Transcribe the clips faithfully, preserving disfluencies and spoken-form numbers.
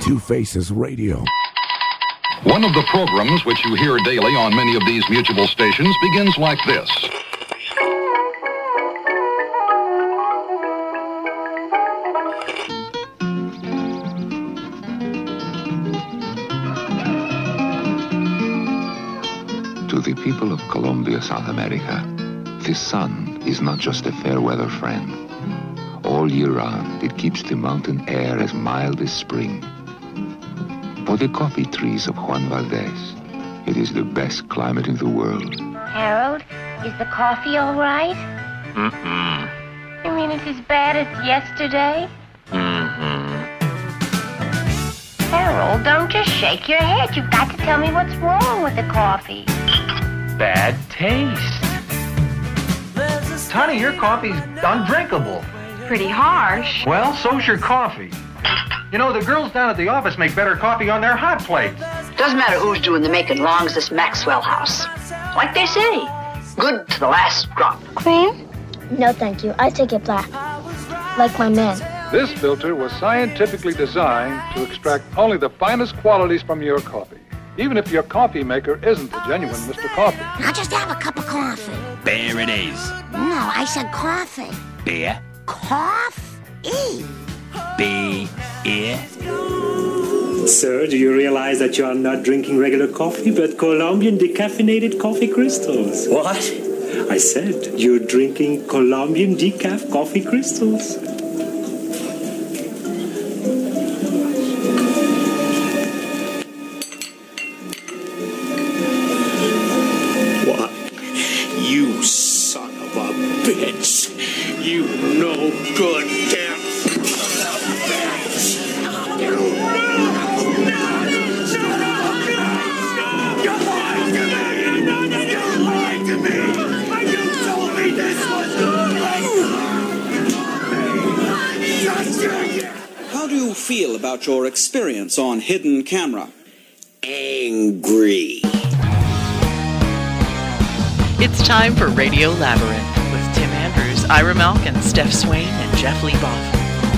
Two Faces Radio. One of the programs which you hear daily on many of these mutual stations begins like this. To the people of Colombia, South America, the sun is not just a fair weather friend. All year round, it keeps the mountain air as mild as spring. For the coffee trees of Juan Valdez, it is the best climate in the world. Harold, is the coffee all right? Mm-mm. You mean it's as bad as yesterday? Mm-hmm. Harold, don't just shake your head. You've got to tell me what's wrong with the coffee. Bad taste. Honey, your coffee's undrinkable. Pretty harsh. Well, so's your coffee. You know, the girls down at the office make better coffee on their hot plates. Doesn't matter who's doing the making, long as this Maxwell house. Like they say, good to the last drop. Cream? No, thank you. I take it black. Like my man. This filter was scientifically designed to extract only the finest qualities from your coffee, even if your coffee maker isn't the genuine Mister Coffee. I'll just have a cup of coffee. There it is. No, I said coffee. Beer. Coffee. Beer. Sir, do you realize that you are not drinking regular coffee, but Colombian decaffeinated coffee crystals? What? I said you're drinking Colombian decaf coffee crystals. What? You son of a bitch. You no good damn. How do you feel about your experience on Hidden Camera? Angry. It's time for Radio Labyrinth with Tim Andrews, Ira Malkin, Steph Swain, and Jeff Leboff.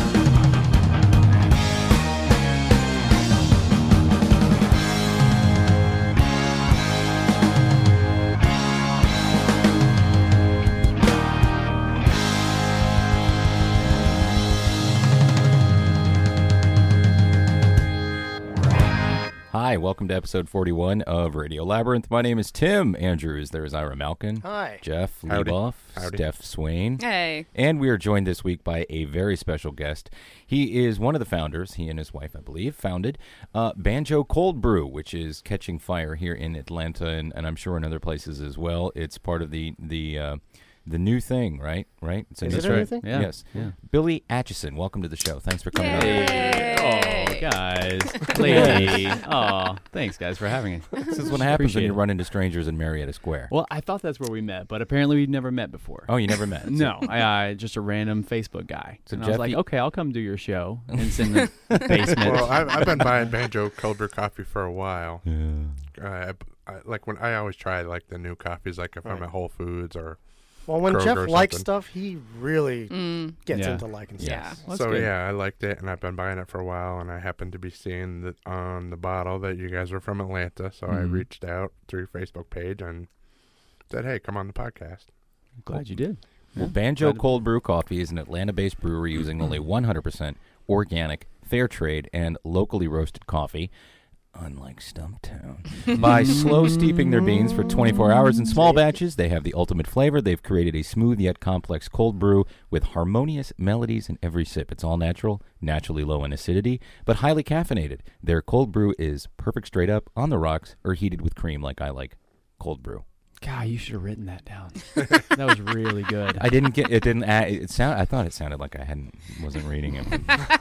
Hi, welcome to episode forty-one of Radio Labyrinth. My name is Tim Andrews. There's Ira Malkin. Hi. Jeff Howdy. Leboff. Howdy. Steph Swain. Hey. And we are joined this week by a very special guest. He is one of the founders, he and his wife, I believe, founded uh, Banjo Cold Brew, which is catching fire here in Atlanta and, and I'm sure in other places as well. It's part of the the uh, the new thing, right? Right? It's a Is new it a new thing? Yeah. Yes. Yeah. Billy Atchison, welcome to the show. Thanks for coming Yay. on. Oh, guys. Lady. Oh, thanks, guys, for having me. This is what happens when Appreciate you it. run into strangers in Marietta Square. Well, I thought that's where we met, but apparently we've never met before. Oh, you never met? No, I, I just a random Facebook guy. So and I Jeff, was like, you- okay, I'll come do your show. And it's in the basement. Well, I've, I've been buying Banjo Cold Brew coffee for a while. Yeah. Uh, I, I, like when I always try like the new coffees, like if I'm Right. at Whole Foods or Well, when Kroger Jeff or likes something. stuff, he really Mm. gets Yeah. into liking Yeah. stuff. Well, that's so good. yeah, I liked it, and I've been buying it for a while. And I happened to be seeing that on the bottle that you guys were from Atlanta, so I Mhm. reached out through your Facebook page and said, "Hey, come on the podcast." Glad you did. Well, Yeah. Banjo Glad to- Cold Brew Coffee is an Atlanta-based brewery using only one hundred percent organic, fair trade, and locally roasted coffee, unlike Stumptown. By slow steeping their beans for twenty-four hours in small batches, they have the ultimate flavor. They've created a smooth yet complex cold brew with harmonious melodies in every sip. It's all natural, naturally low in acidity, but highly caffeinated. Their cold brew is perfect straight up, on the rocks, or heated with cream like I like cold brew. God, you should have written that down. That was really good. I didn't get it. Didn't add, it sound? I thought it sounded like I hadn't wasn't reading it.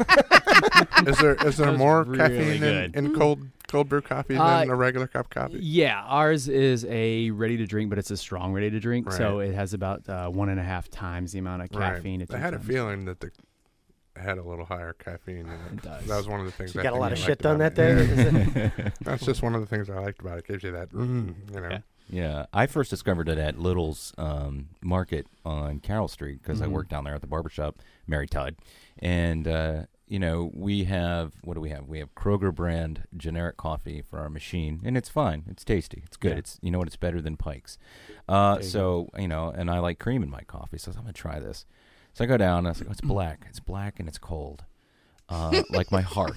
Is there is there That was more really caffeine in, good. in cold cold brew coffee Uh, than a regular cup of coffee? Yeah, ours is a ready to drink, but it's a strong ready to drink. So Right. it has about uh, one and a half times the amount of caffeine. Right. It I had a times. feeling that the had a little higher caffeine in it. It does. That was one of the things. So you I got a think lot I of liked shit done about that it. day? Yeah. That's just one of the things I liked about it. It gives you that, mm, you know. Yeah. Yeah, I first discovered it at Little's um, Market on Carroll Street because I Mhm. worked down there at the barbershop, Mary Todd, and uh, you know, we have, what do we have? We have Kroger brand generic coffee for our machine, and it's fine. It's tasty. It's good. Yeah. It's, you know what, it's better than Pike's. Uh, you so, you know, and I like cream in my coffee, so I'm going to try this. So I go down, and I was like, oh, it's black. It's black, and it's cold, uh, like my heart.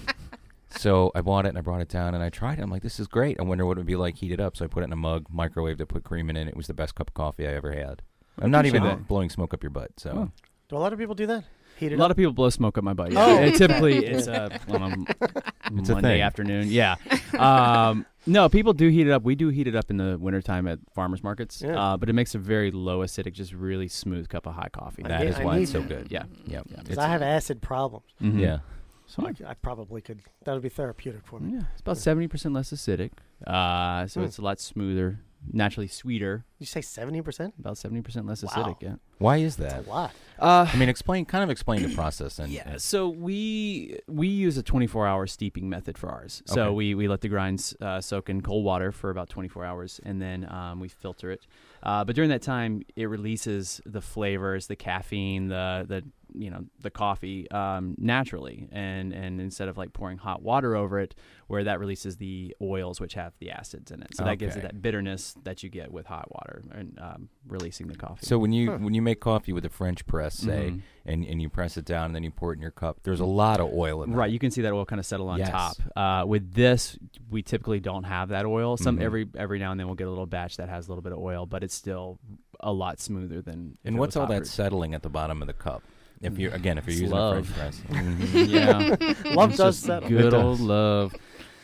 So I bought it, and I brought it down, and I tried it. I'm like, this is great. I wonder what it would be like heated up. So I put it in a mug, microwaved it, put cream in it. It was the best cup of coffee I ever had. I'm not even Wow. blowing smoke up your butt. So, Oh. Do a lot of people do that? Heat it A lot up? of people blow smoke up my butt. Oh. Yeah. And typically, it's uh, on a It's a Monday thing. afternoon. Yeah. Um, no, people do heat it up. We do heat it up in the wintertime at farmers markets, Yeah. uh, but it makes a very low acidic, just really smooth cup of hot coffee. I that need- is I why need it's so that. good. Yeah. Yeah. Because It's- I have acid problems. Mhm. Yeah. So I, I probably could. That would be therapeutic for me. Yeah, it's about seventy percent less acidic, uh, so Hmm. it's a lot smoother, naturally sweeter. You say seventy percent? About seventy percent less Wow. acidic. Yeah. Why is That's that? a lot. Uh, I mean, explain, kind of explain the process. And Yeah, so we we use a twenty-four hour steeping method for ours. So Okay. we, we let the grinds uh, soak in cold water for about twenty-four hours, and then um, we filter it. Uh, but during that time, it releases the flavors, the caffeine, the the you know the coffee um, naturally, and and instead of like pouring hot water over it, where that releases the oils which have the acids in it. So that gives it Okay. that bitterness that you get with hot water and um, releasing the coffee. So when you when you make coffee with a French press, say, Mhm. and, and you press it down and then you pour it in your cup, there's a lot of oil in there. Right, you can see that oil kind of settle on Yes. top. Uh, with this, we typically don't have that oil. Some Mhm. every every now and then we'll get a little batch that has a little bit of oil, but it's still a lot smoother than. if And it what's was all hot that brewed. settling at the bottom of the cup? If you again, if you're It's using love. a French press, Mhm, yeah, Love It's does just settle. Good It old does. love.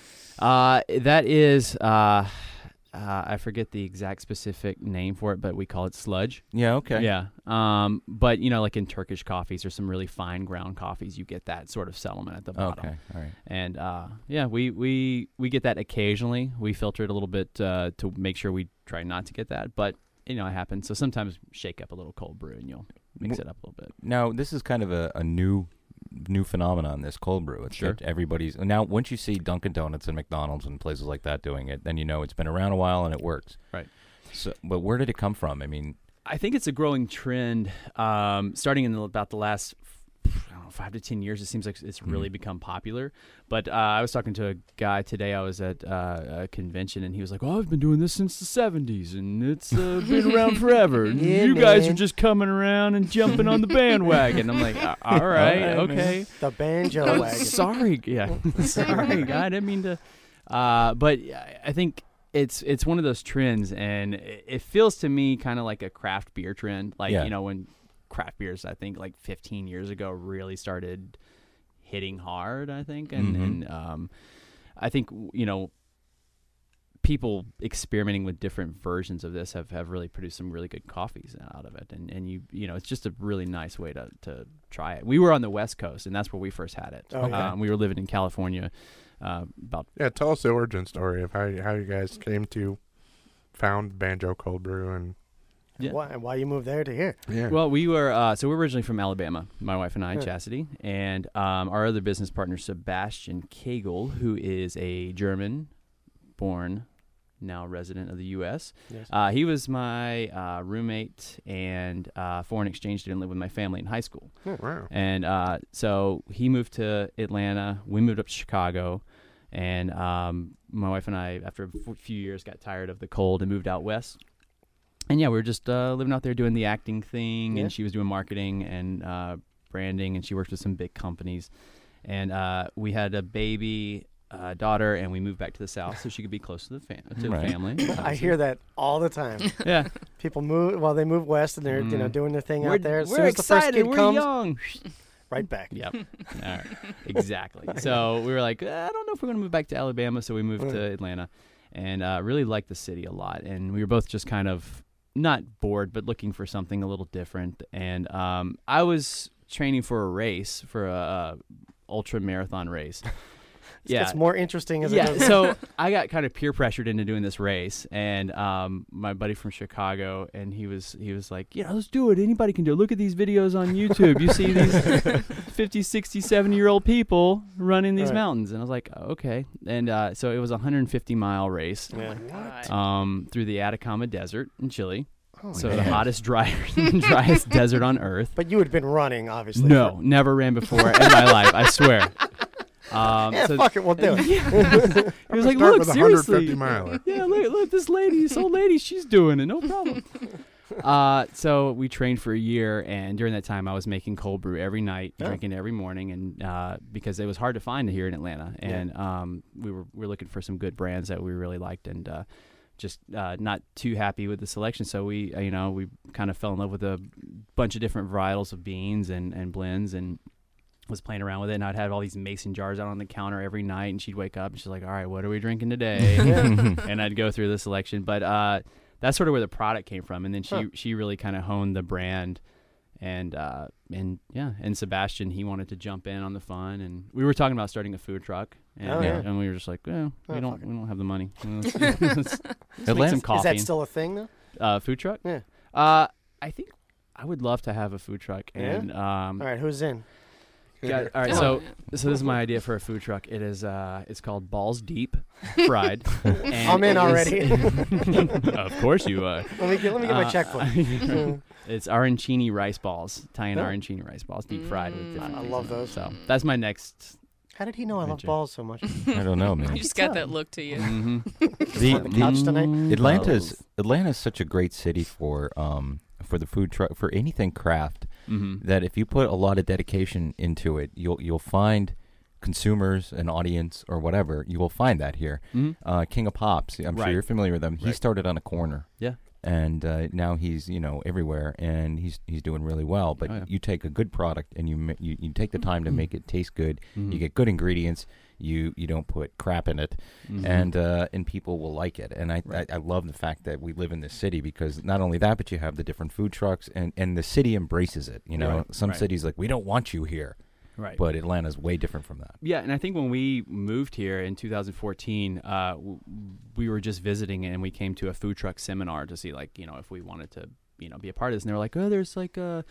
Uh, that is, uh, uh, I forget the exact specific name for it, but we call it sludge. yeah, okay, Yeah. Um, but you know, like in Turkish coffees or some really fine ground coffees, you get that sort of settlement at the bottom. okay, all right. And uh, yeah, we, we we get that occasionally. We filter it a little bit uh, to make sure we try not to get that, but you know, it happens. So sometimes shake up a little cold brew and you'll mix Wh- it up a little bit. Now this is kind of a, a new new phenomenon. This cold brew. It's Sure. that everybody's now. Once you see Dunkin' Donuts and McDonald's and places like that doing it, then you know it's been around a while and it works. Right. So, but where did it come from? I mean, I think it's a growing trend, um, starting in the, about the last I don't know, five to ten years. It seems like it's really Mm-hmm. become popular. But uh, I was talking to a guy today. I was at uh, a convention, and he was like, "Oh, I've been doing this since the seventies, and it's uh, been around forever. And Yeah, you guys man. are just coming around and jumping on the bandwagon." I'm like, "Uh, "All right, All right, okay." The banjo Oh, wagon. sorry, yeah, sorry, guy. I didn't mean to. Uh, but I I think it's it's one of those trends, and it it feels to me kind of like a craft beer trend. Like Yeah. you know when craft beers, I think like fifteen years ago, really started hitting hard. I think, and Mhm. and um, I think you know. People experimenting with different versions of this have, have really produced some really good coffees out of it, and and you you know it's just a really nice way to, to try it. We were on the West Coast, and that's where we first had it. Oh, yeah. Um, we were living in California, uh, about Yeah, tell us the origin story of how you, how you guys came to found Banjo Cold Brew and Yeah. Why, why you moved there to here? yeah. well, we were uh, so we're originally from Alabama, my wife and I, Yeah. Chastity, and um, our other business partner Sebastian Kegel, who is a German-born, now resident of the U S Yes. Uh, he was my uh, roommate and uh, foreign exchange student, lived with my family in high school. Wow. And uh, so he moved to Atlanta. We moved up to Chicago. And um, my wife and I, after a f- few years, got tired of the cold and moved out west. And yeah, we were just uh, living out there doing the acting thing. Yeah. And she was doing marketing and uh, branding. And she worked with some big companies. And uh, we had a baby uh, daughter, and we moved back to the South so she could be close to the, fam- to Right. the family. I hear that all the time. Yeah. People move, well, they move west and they're you know Mm. doing their thing We're, out there. As we're soon as the first excited. kid We're comes, young. right back. Yep. All right. Exactly. So we were like, "Uh, I don't know if we're going to move back to Alabama. So we moved Mm. to Atlanta and uh, really liked the city a lot. And we were both just kind of not bored, but looking for something a little different. And um, I was training for a race, for a, a ultra marathon race. Yeah. It's more interesting as Yeah, it goes. so I got kind of peer pressured into doing this race, and um, my buddy from Chicago, and he was he was like, yeah, let's do it. Anybody can do it. Look at these videos on YouTube. You see these fifty, sixty, seventy-year-old people running these Right. mountains. And I was like, okay. And uh, so it was a one hundred fifty mile race Yeah. um, through the Atacama Desert in Chile. Oh, so man. the hottest, dry, driest desert on Earth. But you had been running, obviously. No, never ran before in my life. I swear. Um, yeah, so, fuck it, we'll do it. Yeah. He was like, start look, with a seriously. one hundred fifty miler. Yeah, look, look, this lady, this old lady, she's doing it, no problem. Uh, so we trained for a year, and during that time, I was making cold brew every night, Yeah. drinking every morning, and uh, because it was hard to find here in Atlanta, Yeah. and um, we were we were looking for some good brands that we really liked, and uh, just uh, not too happy with the selection. So we, uh, you know, we kind of fell in love with a bunch of different varietals of beans and, and blends, and was playing around with it. And I'd have all these mason jars out on the counter every night, and she'd wake up and she's like, all right, what are we drinking today? And I'd go through the selection. But uh, that's sort of where the product came from. And then she, Huh. she really kind of honed the brand. And, uh, and yeah, and Sebastian, he wanted to jump in on the fun. And we were talking about starting a food truck. And, Oh, yeah. and we were just like, well, Oh, we don't fuck it. we don't have the money. Let's, let's, let's make Atlanta- some coffee. Is that still a thing, though? Uh, food truck? Yeah. Uh, I think I would love to have a food truck. Yeah? And um, All right, who's in? got- all right, so so this is my idea for a food truck. It is uh, it's called Balls Deep Fried. And I'm in it already. is- of course you are. Let me get, let me get my Uh, checkbook. It's arancini rice balls, Italian Oh. arancini rice balls, deep fried with different. I things love in it. those. So that's my next. How did he know I love Venture. balls so much? I don't know, man. You just got that look to you. Mm-hmm. on the couch tonight? Atlanta's Atlanta's such a great city for um for the food truck for anything craft Mhm. that if you put a lot of dedication into it, you'll you'll find consumers, an audience, or whatever. You will find that here. Mhm. Uh, King of Pops, I'm Right. sure you're familiar with him. He Right. started on a corner. Yeah. And uh, now he's you know everywhere, and he's he's doing really well. But Oh, yeah. you take a good product and you ma- you, you take the time to make it taste good. Mhm. You get good ingredients. You you don't put crap in it, Mhm. and uh, and people will like it. And I, Right. I I love the fact that we live in this city because not only that, but you have the different food trucks, and, and the city embraces it. You know, Right. some Right. cities like we don't want you here, Right. but Atlanta's way different from that. Yeah, and I think when we moved here in two thousand fourteen, uh, w- we were just visiting and we came to a food truck seminar to see, like, you know, if we wanted to, you know, be a part of this. And they were like, oh, there's like uh,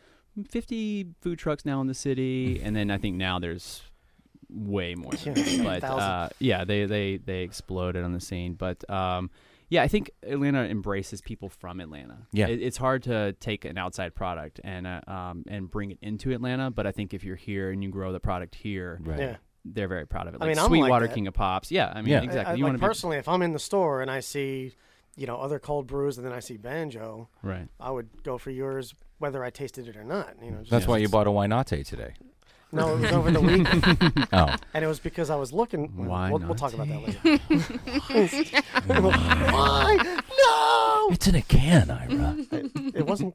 fifty food trucks now in the city. And then I think now there's way more. Than Yeah, that. But thousand. uh, yeah, they, they, they exploded on the scene. But um, yeah, I think Atlanta embraces people from Atlanta. Yeah. It, it's hard to take an outside product and uh, um, and bring it into Atlanta. But I think if you're here and you grow the product here, Right. Yeah. they're very proud of it. I Like mean, I'm like Sweetwater that. King of Pops. Yeah, I mean, Yeah. exactly. I, I, you like want to personally, if I'm in the store and I see, you know, other cold brews and then I see Banjo, be right. I would go for yours whether I tasted it or not. You know, just That's why you it's- bought a why not today. No, it was over the weekend. Oh. And it was because I was looking. Why we'll, we'll not talk about that later. Why? No! It's in a can, Ira. It, it wasn't.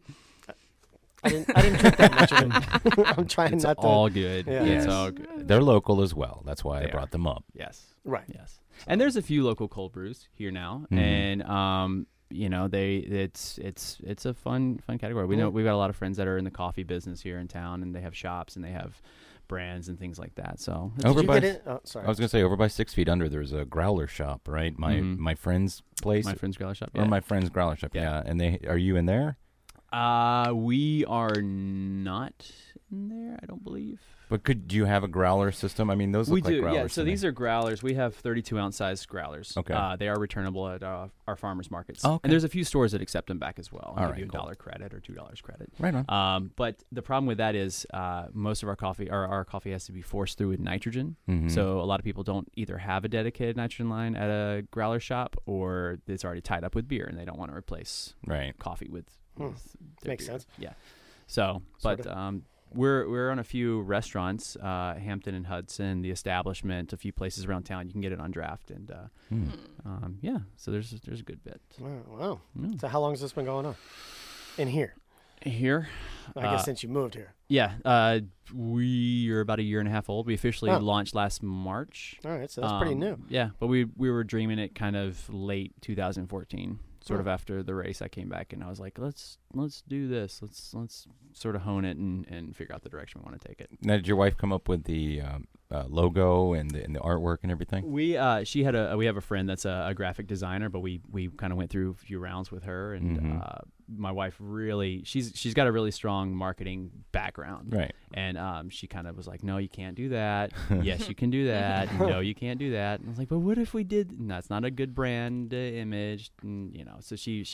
I didn't. I didn't drink that much of it. I'm trying It's not to. all good. Yeah. It's Yes. all good. They're local as well. That's why They I brought are. them up. Yes. Right. Yes. And there's a few local cold brews here now, Mhm. and um, you know, they it's it's it's a fun fun category. We know Mm. we've got a lot of friends that are in the coffee business here in town, and they have shops and they have brands and things like that. So it's- Over you by, get it? Oh, sorry. I was gonna say over by Six Feet Under. There's a growler shop, right? My Mhm. my friend's place, my friend's growler shop. or Yeah. my friend's growler shop. Yeah. Yeah. And they are you in there? Uh, we are not in there, I don't believe. But could do you have a growler system? I mean, those We look like do, growlers. yeah. So to me. these are growlers. We have thirty-two ounce size growlers. Okay. Uh, they are returnable at uh, our farmers markets. Oh, okay. And there's a few stores that accept them back as well. All Give right, you a cool. dollar credit or two dollars credit. Right on. Um, but the problem with that is uh, most of our coffee, or our coffee, has to be forced through with nitrogen. Mhm. So a lot of people don't either have a dedicated nitrogen line at a growler shop, or it's already tied up with beer, and they don't want to replace Right. coffee with. Hmm. with their Makes beer. sense. Yeah. So, Sorta. but um, we're we're on a few restaurants, uh, Hampton and Hudson, the Establishment, a few places around town. You can get it on draft, and uh, Hmm. um, yeah. So there's there's a good bit Wow. wow. Mm. So how long has this been going on? In here, here. I guess Uh, since you moved here. Yeah, uh, we are about a year and a half old. We officially Oh. launched last March. All right, so that's pretty Um, new. Yeah, but we we were dreaming it kind of late two thousand fourteen, sort Oh. of after the race. I came back and I was like, let's let's do this. Let's let's sort of hone it and, and figure out the direction we want to take it. Now, did your wife come up with the um, uh, logo and the, and the artwork and everything? We uh she had a we have a friend that's a, a graphic designer, but we we kind of went through a few rounds with her, and Mhm. uh, my wife really she's she's got a really strong marketing background, Right. And um she kind of was like, no, you can't do that. Yes, you can do that. No, you can't do that. And I was like, but what if we did? No, it's not a good brand uh, image, and you know. So she she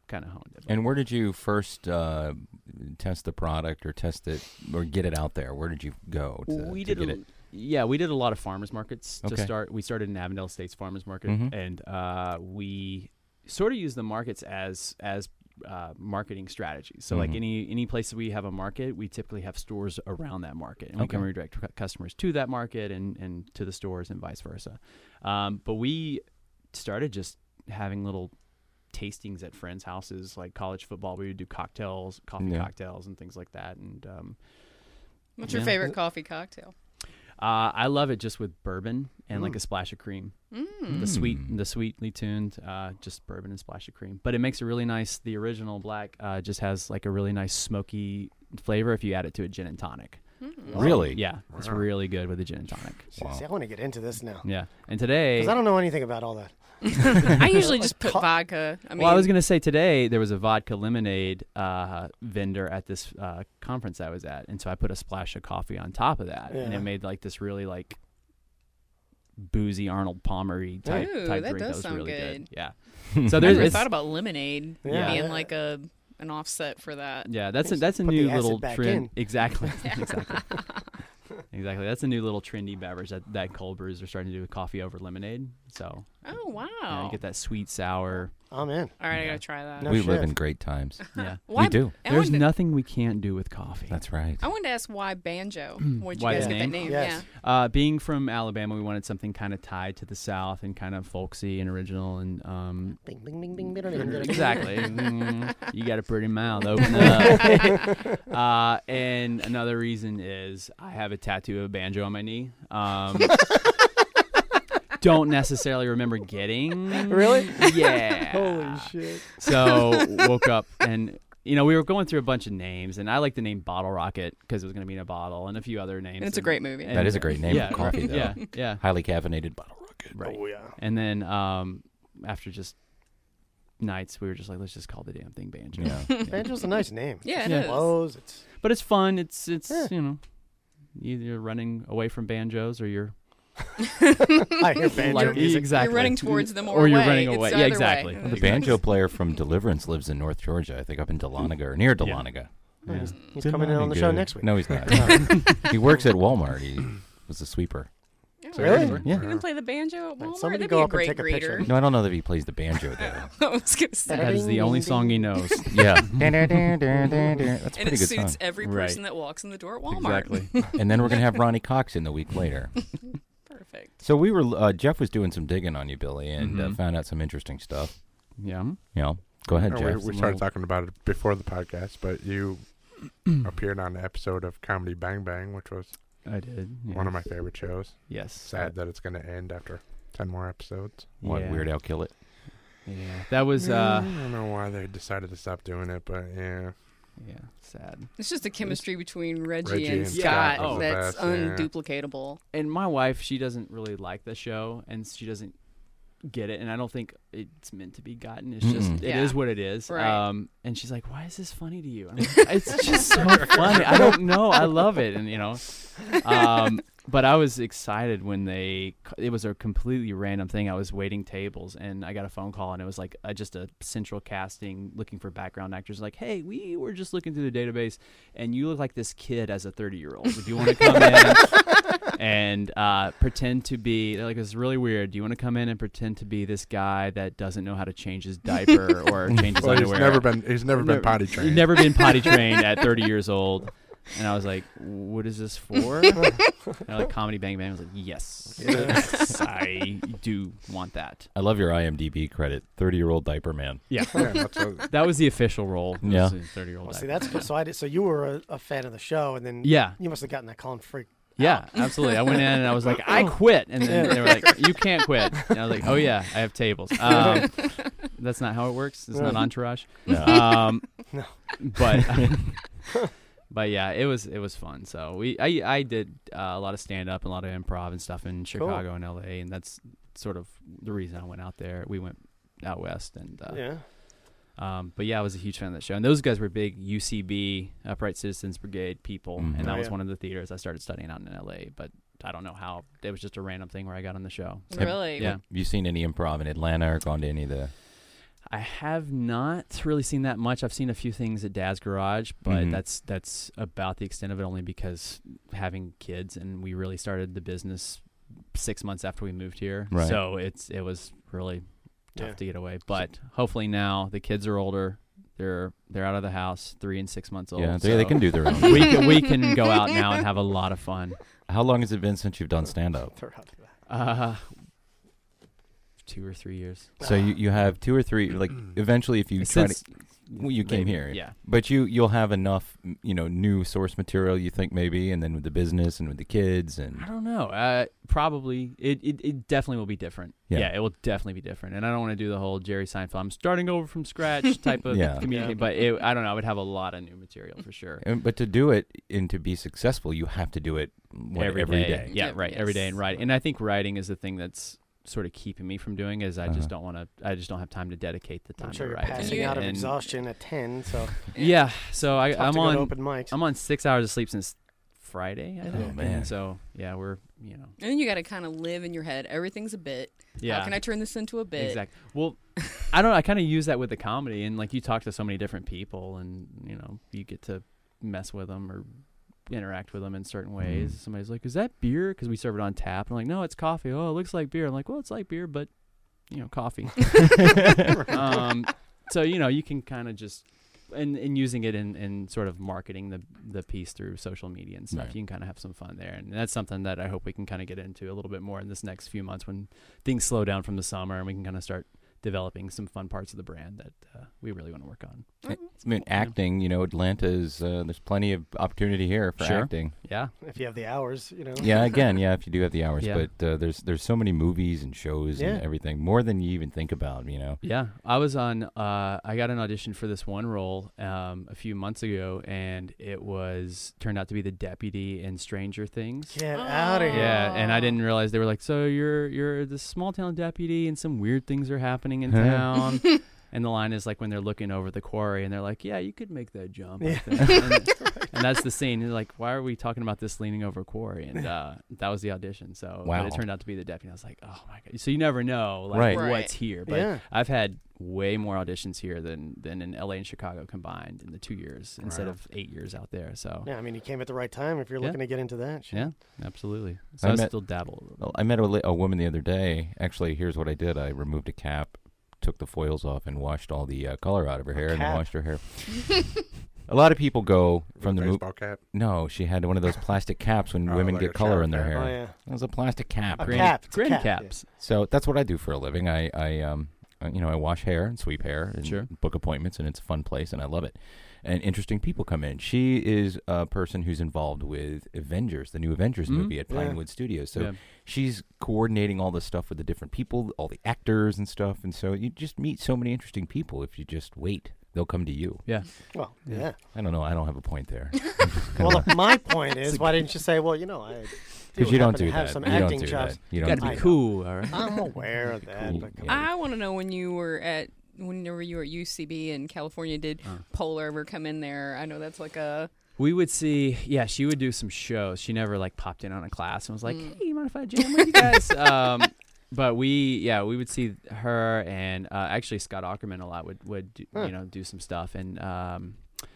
kind of honed it. And where did you first uh, test the product or test it or get it out there? Where did you go to, we to did get a, it? Yeah, we did a lot of farmers markets to Okay. start. We started in Avondale Estates Farmers Market, Mhm. and uh, we sort of use the markets as as uh, marketing strategies. So, like Mhm. any any place that we have a market, we typically have stores around that market, and we can Okay. redirect cu- customers to that market and and to the stores and vice versa. Um, but we started just having little tastings at friends' houses, like college football. We would do cocktails, coffee Yeah. cocktails, and things like that. And um, What's your yeah. favorite coffee cocktail? Uh, I love it just with bourbon and like Mm. a splash of cream. Mm. The sweet, the sweetly tuned, uh, just bourbon and splash of cream. But it makes a really nice. The original black uh, just has like a really nice smoky flavor if you add it to a gin and tonic. Mm. Really? Yeah, it's Wow. really good with a gin and tonic. See, see, I want to get into this now. Yeah, and today Because I don't know anything about all that. I usually just put vodka. I mean, well, I was going to say today there was a vodka lemonade uh, vendor at this uh, conference I was at, and so I put a splash of coffee on top of that, and Yeah. it made like this really like boozy Arnold Palmer-y type, Ooh, type that drink. does that was sound really good. good. Yeah. I So there's never it's, thought about lemonade Yeah. being Yeah. like a an offset for that. yeah, that's a, Just that's a put the new acid little back trend. in. Exactly. exactly. Exactly. That's a new little trendy beverage that, that cold brews are starting to do with coffee over lemonade. So Oh wow! yeah, you get that sweet sour. I'm in. All right, I gotta try that. No we shit. live in great times. Yeah. Why- We do. I There's wanted to- nothing we can't do with coffee. That's right. I wanted to ask why banjo. Where'd you Why guys the get that name? name? Yes. Uh, being from Alabama, we wanted something kind of tied to the South and kind of folksy and original and um, Bing, bing, bing, bing, bing, bing, bing. exactly. Mm, you got a pretty mouth. Open up. uh, and another reason is I have a tattoo of a banjo on my knee. Um, don't necessarily remember getting. Really? Yeah. Holy shit. So woke up and. You know, we were going through a bunch of names, and I like the name Bottle Rocket because it was going to be in a bottle, and a few other names. And it's a and- great movie. and- That is a great name yeah, for coffee, though. Yeah, yeah. Highly caffeinated bottle rocket. Right. Oh, yeah. And then um, after just nights, we were just like, let's just call the damn thing Banjo. Yeah. Banjo's a nice name. Yeah, it Yeah. is. Flows. It's But it's fun. It's it's Yeah. you know, either you're running away from banjos or you're I hear banjo like music. exactly You're running towards them or or you're away. running It's away. either Yeah, way. exactly. The The Exactly. banjo player from Deliverance lives in North Georgia, I think up in Dahlonega or near Dahlonega. Oh, Yeah. He's, he's coming in on the show next week. No, he's not. he works at Walmart. He was a sweeper. Oh, Really? Yeah. You can play the banjo at Walmart. somebody That'd go be a up and great take a greeter. picture. No, I don't know that he plays the banjo though. I was gonna say. That is the only song he knows. Yeah. That's a And pretty it good suits song. every Right. person that walks in the door at Walmart. Exactly. And then we're going to have Ronnie Cox in the week later. Perfect. So we were, uh, Jeff was doing some digging on you, Billy, and uh, Mhm. found out some interesting stuff. Yeah. You know, go ahead, No, Jeff. we, we Some started little- talking about it before the podcast, but you appeared on an episode of Comedy Bang Bang, which was I did. Yeah. one of my favorite shows. Yes. Sad that it's going to end after ten more episodes. What, Yeah. Weird Al Kill It? Yeah. That was Yeah, uh I don't know why they decided to stop doing it, but yeah. yeah, sad. It's just the chemistry between Reggie, Reggie and and Scott Scott was the that's best, yeah. unduplicatable. And my wife, she doesn't really like the show, and she doesn't get it, and I don't think it's meant to be gotten. It's just Mm-mm. it is Yeah. what it is. Right. Um, and she's like, "Why is this funny to you?" I'm like, it's just so funny. I don't know. I love it, and you know. Um, but I was excited when they. It was a completely random thing. I was waiting tables, and I got a phone call, and it was like uh, just a central casting looking for background actors. Like, hey, we were just looking through the database, and you look like this kid as a thirty-year-old. Would you want to come in and uh, pretend to be? They're like, it's really weird. Do you want to come in and pretend to be this guy that doesn't know how to change his diaper or change his Well, he's underwear? never been he's never been potty He's trained. never been potty trained at thirty years old. And I was like, what is this for? And I like Comedy Bang Bang. I was like, yes, yes, I do want that. I love your I M D B credit, thirty-year-old diaper man. Yeah, Yeah, that's what- that was the official role. Yeah. was the thirty-year-old. Well, see, diaper. that's cool. So I did. So you were a, a fan of the show, and then Yeah. you must have gotten that Colin freak. Yeah, absolutely. I went in and I was like, I quit. And then Yeah. they were like, you can't quit. And I was like, oh, yeah, I have tables. Um, that's not how it works. It's not Entourage. No. Um, No. But, but yeah, it was it was fun. So we I, I did uh, a lot of stand-up and a lot of improv and stuff in Chicago and L A. And that's sort of the reason I went out there. We went out west. and uh, Yeah. Um, but yeah, I was a huge fan of that show. And those guys were big U C B, Upright Citizens Brigade people. Mhm. And that Oh, was yeah. one of the theaters I started studying out in L A. But I don't know how. It was just a random thing where I got on the show. So, Really? Yeah. Have you seen any improv in Atlanta or gone to any of the? I have not really seen that much. I've seen a few things at Dad's Garage, but Mhm. that's that's about the extent of it, only because having kids, and we really started the business six months after we moved here. Right. So it's it was really tough Yeah. to get away. But hopefully now the kids are older. They're they're out of the house, three and six months old. Yeah, they, so they can do their own. we can, we can go out now and have a lot of fun. How long has it been since you've done stand-up? Uh, two or three years. So you, you have two or three, like, eventually if you try Since- to... Well, you came maybe, here. yeah. But you, you'll have enough, m- you know, new source material, you think, maybe, and then with the business and with the kids and... I don't know. Uh, probably. It, it it definitely will be different. Yeah. Yeah. It will definitely be different. And I don't want to do the whole Jerry Seinfeld, I'm starting over from scratch type of Yeah. community. Yeah. But it, I don't know. I would have a lot of new material for sure. And, but to do it and to be successful, you have to do it what, every day. day. Yeah, Yeah, right. Every day yes. and writing. And I think writing is the thing that's sort of keeping me from doing is I Uh-huh. just don't want to. I just don't have time to dedicate the time I'm sure to you're write. passing you- out of And- exhaustion at ten, so Yeah. So I, tough I'm to go on. to open mics. I'm on six hours of sleep since Friday. I Oh, think. man. So yeah, we're you know. And then you got to kind of live in your head. Everything's a bit. Yeah. How can I turn this into a bit? Exactly. Well, I don't know. I kind of use that with the comedy, and like you talk to so many different people, and you know, you get to mess with them or interact with them in certain ways. Mm. Somebody's like, "Is that beer?" Because we serve it on tap. And I'm like, "No, it's coffee." "Oh, it looks like beer." I'm like, "Well, it's like beer, but you know, coffee." um, so you know, you can kind of just. And, and using it in, in sort of marketing the the piece through social media and stuff, Right. you can kind of have some fun there, and that's something that I hope we can kind of get into a little bit more in this next few months when things slow down from the summer and we can kind of start developing some fun parts of the brand that uh, we really want to work on. I mean, acting, you know, Atlanta is, uh, there's plenty of opportunity here for Sure. acting. Yeah, if you have the hours, you know. Yeah, again, yeah, if you do have the hours. Yeah. But uh, there's there's so many movies and shows and Yeah. everything, more than you even think about, you know. yeah. I was on. Uh, I got an audition for this one role um, a few months ago, and it was turned out to be the deputy in Stranger Things. Get out of here. Yeah, and I didn't realize they were like, so you're you're the small town deputy, and some weird things are happening in Huh. town. And the line is like when they're looking over the quarry, and they're like, "Yeah, you could make that jump." I Yeah. think. and, and that's the scene. You're like, "Why are we talking about this leaning over a quarry?" And uh, that was the audition. So Wow. but it turned out to be the deputy. I was like, "Oh my god!" So you never know, like Right. Right. what's here. But Yeah. I've had way more auditions here than than in L A and Chicago combined in the two years instead Wow. of eight years out there. So Yeah, I mean, you came at the right time if you're Yeah. looking to get into that. shit. yeah, absolutely. So I I, met- still dabble a little bit. Well, I met a, li- a woman the other day. Actually, here's what I did. I removed a cap, took the foils off, and washed all the uh, color out of her hair, and then cap. washed her hair. A lot of people go from the movie. baseball cap. No, she had one of those plastic caps when Oh, women like get a color shower in their cap. hair. Oh, yeah. It was a plastic cap. A Granny, cap. It's a granny cap, yeah. caps. So that's what I do for a living. I, I um, uh, you know, I wash hair and sweep hair and Sure. book appointments, and it's a fun place, and I love it. And interesting people come in. She is a person who's involved with Avengers, the new Avengers Mhm. movie at Yeah. Pinewood Studios. So Yeah. she's coordinating all the stuff with the different people, all the actors and stuff. And so you just meet so many interesting people if you just wait. They'll come to you. Yeah. Well, yeah. I don't know. I don't have a point there. Well, look, my point is, why didn't you say, well, you know, I Because do you don't happen to do have that. some You don't acting do chops. that. You You don't got to do be that. cool, all right? I'm aware of that. Cool. But come Yeah. on. I want to know when you were at whenever you were at U C B in California, did Uh. Polar ever come in there? I know that's like a We would see, yeah, she would do some shows. She never like popped in on a class and was like, Mm. "Hey, you mind if I jam with you guys?" um, but we, yeah, we would see her and uh, actually Scott Aukerman a lot would would do, Huh. you know do some stuff and um,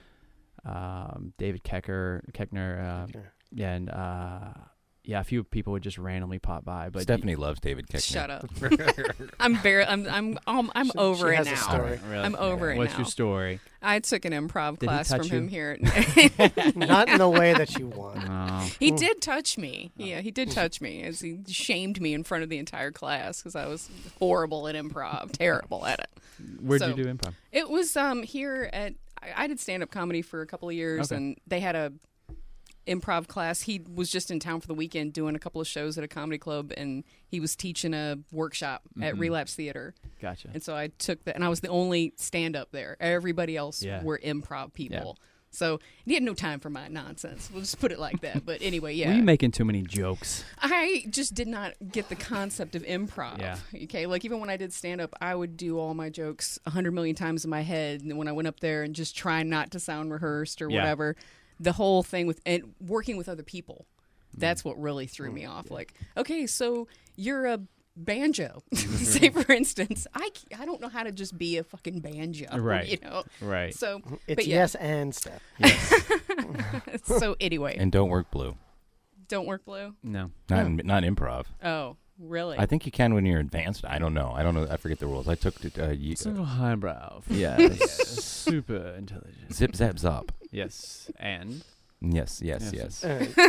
um, David Kecker, Keckner, uh, Okay. yeah, and uh, yeah, a few people would just randomly pop by. But Stephanie loves David Keckner. shut up. I'm barely. I'm. I'm. I'm, I'm She- over she it has a now. story. Really? I'm over it What's now. your story? I took an improv Did he class from touch him you? here. Not in the way that you want. Oh. He did touch me. Yeah, he did touch me as he shamed me in front of the entire class because I was horrible at improv, terrible at it. Where'd So, you do improv? It was um here at I, I did stand up comedy for a couple of years, Okay. and they had a improv class. He was just in town for the weekend doing a couple of shows at a comedy club, and he was teaching a workshop at Mhm. Relapse Theater. Gotcha. And so I took that, and I was the only stand up there. Everybody else Yeah. were improv people. So he had no time for my nonsense. We'll just put it like that. But anyway, yeah. Were you making too many jokes? I just did not get the concept of improv. Yeah. Okay. Like even when I did stand up, I would do all my jokes a hundred million times in my head. And then when I went up there and just try not to sound rehearsed or Yeah. whatever, the whole thing with and working with other people, that's what really threw me off. Like, okay, so you're a banjo. Say, for instance, I, I don't know how to just be a fucking banjo. Right. You know? Right. So, It's but yeah. yes and stuff. Yes. So anyway. And don't work blue. Don't work blue? No. Not in, not improv. Oh, really? I think you can when you're advanced. I don't know. I don't know. I forget the rules. I took it. Uh, you, So highbrow. Yes. Super intelligent. Zip, zap, zop. Yes. And? Yes, yes, yes.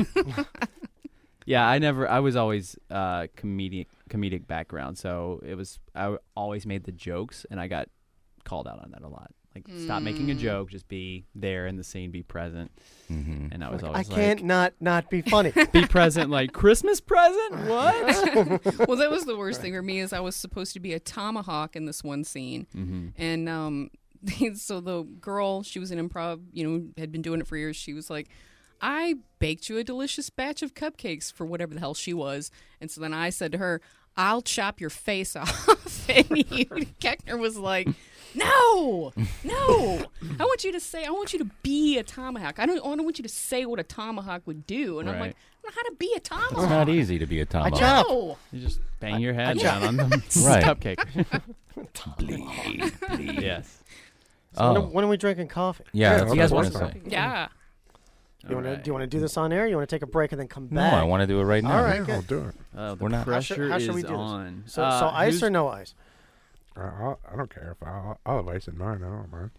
Yeah, I never. I was always uh, comedic, comedic background, so it was. I always made the jokes, and I got called out on that a lot. Like, mm. stop making a joke, just be there in the scene, be present. Mm-hmm. And I was like, always I like, can't not not be funny. Be present, like Christmas present. What? Well, that was the worst thing for me. Is I was supposed to be a tomahawk in this one scene, mm-hmm. and um, so the girl, she was in improv, you know, had been doing it for years. She was like, I baked you a delicious batch of cupcakes for whatever the hell she was. And so then I said to her, I'll chop your face off. And he, Keckner was like, no, no. I want you to say, I want you to be a tomahawk. I don't, I don't want you to say what a tomahawk would do. And right. I'm like, I don't know how to be a tomahawk. It's not easy to be a tomahawk. I chop. No. You just bang your head I down chop. on the Right. cupcake. Bleed, bleed. Yes. So Oh. when, are, when are we drinking coffee? Yeah, Yeah, that's what you I guys was want going to some? say. Yeah. You want to Alright. do you want to do this on air? You want to take a break and then come No, back? I want to do it right now. All right, Yeah, good. I'll do it. Uh, the We're not- How should, pressure how should we is do this? on. So, Uh, so ice who's- or no ice? Uh, I'll, I don't care if I'll, I'll have ice in mine. I don't mind.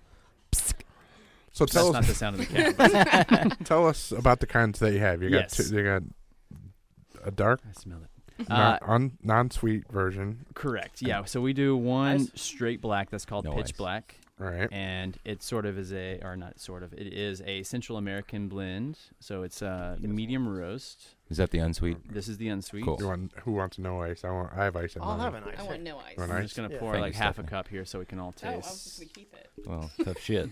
So That's tell not us, the sound of the cat. tell us about the kinds that you have. You got Yes. two, you got a dark, I smell it. non, Uh, un, non-sweet version, Correct. Yeah. So we do one Ice? straight black that's called No pitch ice. black, right? and it sort of is a, or not sort of, it is a Central American blend. So it's a medium roast. Is that the unsweet? This is the unsweet. Cool. You want, who wants no ice? I want. I have ice in I'll mine. have an ice. I want no ice. Want I'm ice? just gonna Yeah. pour Thank like you, half Stephanie. a cup here so we can all Oh, I was taste. just going to keep it. Well, tough shit.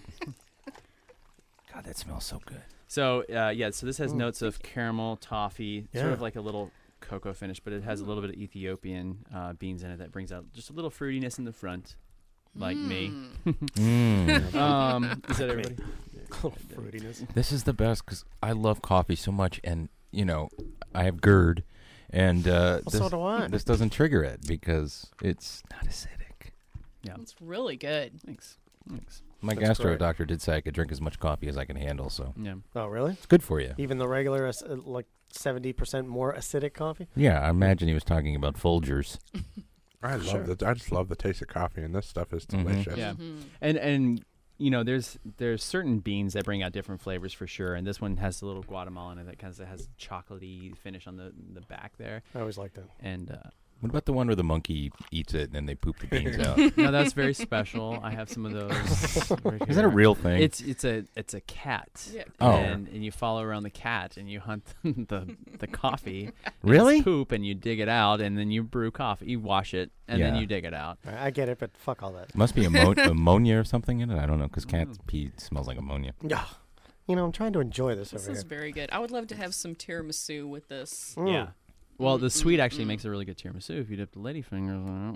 God, that smells so good. So uh, yeah, so this has Mm. notes of caramel, toffee, Yeah. sort of like a little cocoa finish, but it has a little bit of Ethiopian uh, beans in it that brings out just a little fruitiness in the front, like me. Mm. um, is that everybody? Little fruitiness. This is the best because I love coffee so much, and you know, I have GERD, and uh, Well, this, so do I. this doesn't trigger it because it's not acidic. Yeah. It's really good. Thanks. Thanks. My That's gastro great. doctor did say I could drink as much coffee as I can handle, so Yeah. Oh, really? it's good for you. Even the regular, ac- uh, like seventy percent more acidic coffee? Yeah, I imagine he was talking about Folgers. I love Sure. the. I just love the taste of coffee, and this stuff is Mhm. delicious. Yeah. Mm-hmm. And and you know, there's there's certain beans that bring out different flavors for sure, and this one has a little Guatemalan in it that kind of has chocolatey finish on the the back there. I always like that. And uh, What about the one where the monkey eats it and then they poop the beans out? no, that's very special. I have some of those. right Is that a here. real thing? It's it's a it's a cat. Yeah. Oh. And, and you follow around the cat and you hunt the the coffee. and Really? it's poop, and you dig it out, and then you brew coffee. You wash it, and then Yeah. you dig it out. I I get it, but fuck all that. Must be ammo- ammonia or something in it. I don't know because cat pee smells like ammonia. Yeah. You know, I'm trying to enjoy this, This over is here. very good. I would love to have some tiramisu with this. Mm. Yeah. Well, the sweet actually makes a really good tiramisu if you dip the lady fingers on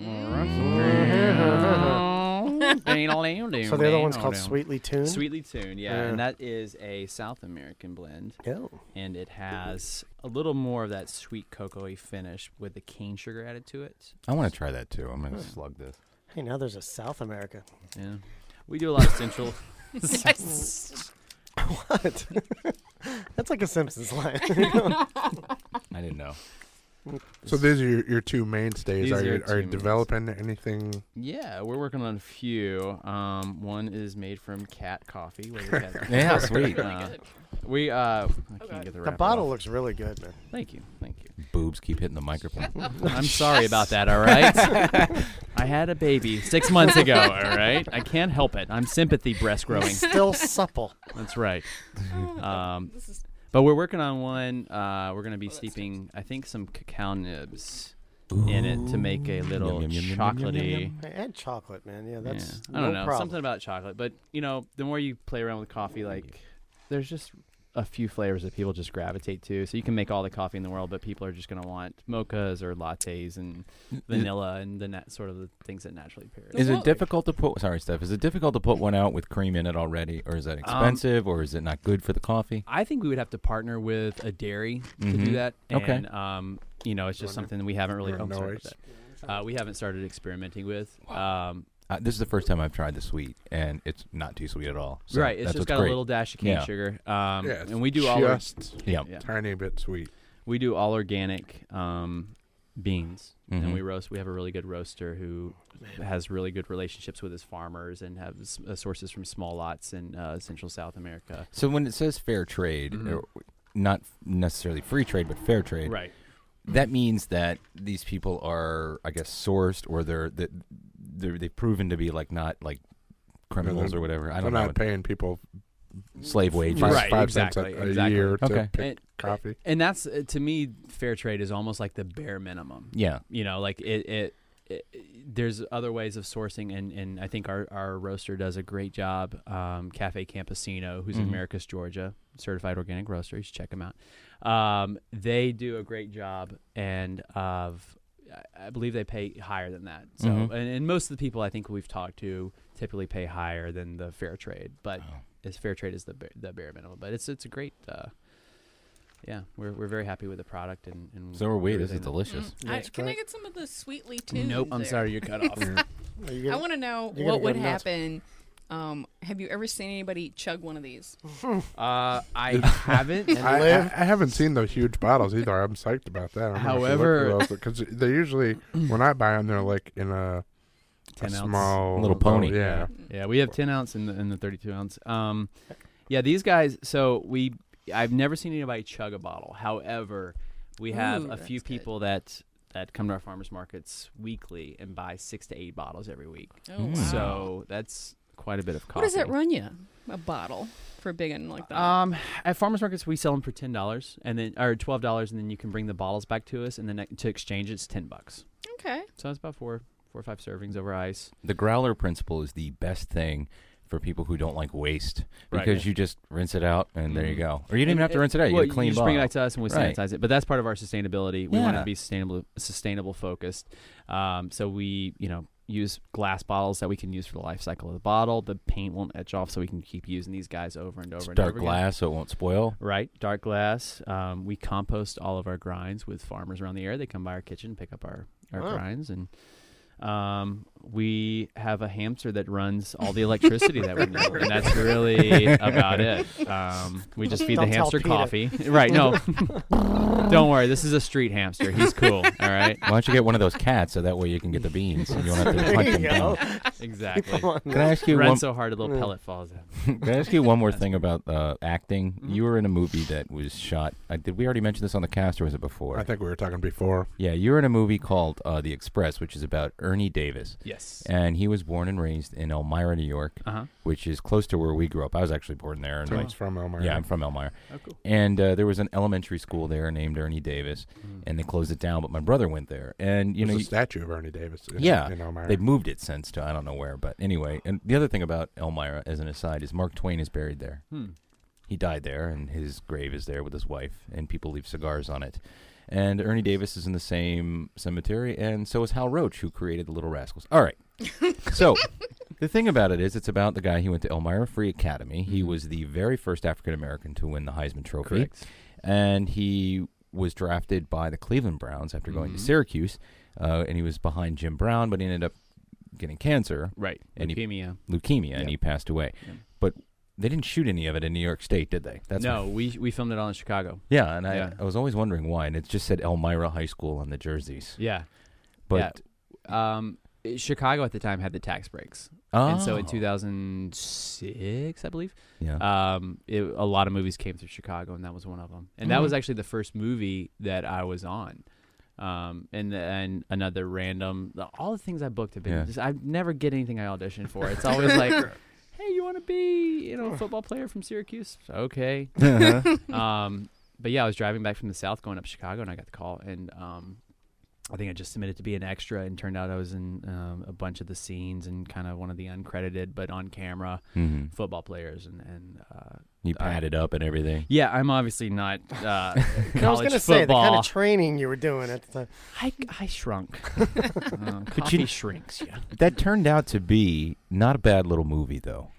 it. So the other one's called Sweetly Tuned? Sweetly Tuned, yeah. Yeah. And that is a South American blend. Oh. And it has a little more of that sweet cocoa-y finish with the cane sugar added to it. I want to try that too. I'm gonna slug this. Hey, now there's a South America. Yeah. We do a lot of Central. What? That's like a Simpsons line. I didn't know. So these are your, your two mainstays. These Are are you your are you two developing anything? Yeah, we're working on a few. Um, one is made from cat coffee. Where the cat Yeah, sweet. Uh, we uh, I can't get the, The wrapper bottle off. looks really good, man. Thank you, thank you. Boobs keep hitting the microphone. I'm sorry about that. All right. I had a baby six months ago. All right. I can't help it. I'm sympathy breast growing. Still supple. That's right. Um, but we're working on one. Uh, we're going to be steeping, I think, some cacao nibs in it to make a little Yum, yum, yum, yum, yum, yum, chocolatey. yum. Hey, add chocolate, man. Yeah, that's Yeah. I don't no know, problem. something about chocolate. But you know, the more you play around with coffee, like there's just a few flavors that people just gravitate to. So you can make all the coffee in the world, but people are just going to want mochas or lattes and vanilla and the nat- sort of the things that naturally pair. Is it difficult to put? Sorry, Steph. Is it difficult to put one out with cream in it already, or is that expensive, or is it not good for the coffee? I think we would have to partner with a dairy to Mhm. do that. Okay. And, um, you know, it's just something that we haven't really. Or Oh, no sorry ice? about Uh, we haven't started experimenting with. Um, Uh, this is the first time I've tried the sweet, and it's not too sweet at all. So right, it's that's just what's got great. a little dash of cane Yeah. sugar. Um, Yeah, it's and we do all our, just yeah. tiny bit sweet. We do all organic um, beans, Mhm. and we roast. We have a really good roaster who has really good relationships with his farmers and has uh, sources from small lots in uh, Central South America. So when it says fair trade, Mhm. uh, not necessarily free trade, but fair trade, Right. that means that these people are, I guess, sourced, or they're that they're, they've proven to be like not like criminals They're- or whatever. I they're don't know. not paying people slave wages, five, Right, five exactly, cents a, a exactly. year to Okay. pick And- coffee. And that's uh, to me, fair trade is almost like the bare minimum. Yeah. You know, like it. it, it there's other ways of sourcing, and, and I think our, our roaster does a great job. Um, Cafe Campesino, who's in Mhm. Maracus, Georgia, certified organic roaster. You should check them out. Um, they do a great job, and of I- I believe they pay higher than that. So, Mhm. and, and most of the people I think we've talked to typically pay higher than the fair trade, but Oh. as fair trade is the ba- the bare minimum. But it's it's a great. Uh, yeah, we're we're very happy with the product, and, and So are we. This is everything. delicious. Mm. I, can I get some of the sweetly too? Nope, I'm there? sorry, you're cut off. Are you I gonna- want to know you're what gonna would go nuts. happen. Um, have you ever seen anybody chug one of these? Uh, I haven't. And I, live. I, I haven't seen those huge bottles either. I'm psyched about that. I'm However- because they usually when I buy them, they're like in a, a ten ounce. small Little pony. Yeah. Yeah, we have ten ounce and the, and the thirty-two ounce. Um, yeah, these guys. So we, I've never seen anybody chug a bottle. However, we have Ooh, a few that's good. people that that come to our farmers markets weekly and buy six to eight bottles every week. Oh, wow. So that's quite a bit of coffee. What does that run you? A bottle for a big one like that? Um, at farmers markets, we sell them for ten dollars and then or twelve dollars, and then you can bring the bottles back to us, and then to exchange it's ten bucks. Okay. So it's about four, four or five servings over ice. The growler principle is the best thing for people who don't like waste, Right. because you just rinse it out and there you Mhm. go. Or you didn't even And have to it- rinse it out. You well, get a clean just bottle. bring it back to us and we Right. sanitize it. But that's part of our sustainability. We want Yeah. to be sustainable, sustainable focused. Um, so we, you know, use glass bottles that we can use for the life cycle of the bottle. The paint won't etch off, so we can keep using these guys over and over It's and dark over glass so it won't spoil. again. Right, dark glass. Um, we compost all of our grinds with farmers around the area. They come by our kitchen, pick up our our Wow. grinds, and um, we have a hamster that runs all the electricity that we need, and that's really about it. Um, we just feed Don't the tell hamster Peter. coffee. Right? No, don't worry. This is a street hamster. He's cool. All right. Why don't you get one of those cats so that way you can get the beans and you don't have to There hunt you them go. down. Exactly. Come on. Can I ask you Run one? so hard a little Yeah. pellet falls out. Can I ask you one more thing about uh, acting? Mm-hmm. You were in a movie that was shot. Uh, did we already mention this on the cast, or was it before? I think we were talking before. Yeah, you were in a movie called uh, The Express, which is about Ernie Davis. Yes. And he was born and raised in Elmira, New York, Uh-huh. which is close to where we grew up. I was actually born there. And Tim's from Elmira. Yeah, I'm from Elmira. Oh, cool. And uh, there was an elementary school there named Ernie Davis, Mm. and they closed it down. But my brother went there, and you There's know, a you- statue of Ernie Davis. In, yeah, in Elmira. they've moved it since to I don't know where. But anyway, and the other thing about Elmira, as an aside, is Mark Twain is buried there. Hmm. He died there, and his grave is there with his wife, and people leave cigars on it. And Ernie Davis is in the same cemetery, and so is Hal Roach, who created the Little Rascals. All right. So the thing about it is, it's about the guy who went to Elmira Free Academy. He was the very first African American to win the Heisman Trophy, Correct. and he was drafted by the Cleveland Browns after going Mhm. to Syracuse, uh, and he was behind Jim Brown, but he ended up getting cancer. Right. And he- Leukemia. leukemia, and Yep. he passed away. Yep. But they didn't shoot any of it in New York State, did they? That's no, what- we we filmed it all in Chicago. yeah, and Yeah. I, I was always wondering why, and it just said Elmira High School on the jerseys. Yeah. But yeah. Um, i- Chicago at the time had the tax breaks. And so in Oh. two thousand six, I believe, yeah, um, it, a lot of movies came through Chicago, and that was one of them. And that Mhm. was actually the first movie that I was on. Um, and and another random, all the things I booked have been, Yeah. just, I never get anything I auditioned for. It's always like, hey, you want to be, you know, a football player from Syracuse? Okay. Uh-huh. um, but yeah, I was driving back from the South going up Chicago, and I got the call, and um, I think I just submitted to be an extra, and turned out I was in um, a bunch of the scenes and kind of one of the uncredited but on camera Mhm. football players, and and uh, you I- padded up and everything. yeah, I'm obviously not uh, college I was going to say the football. kind of training you were doing at the time. I, I shrunk. um, But coffee you- shrinks, yeah. That turned out to be not a bad little movie, though. It was all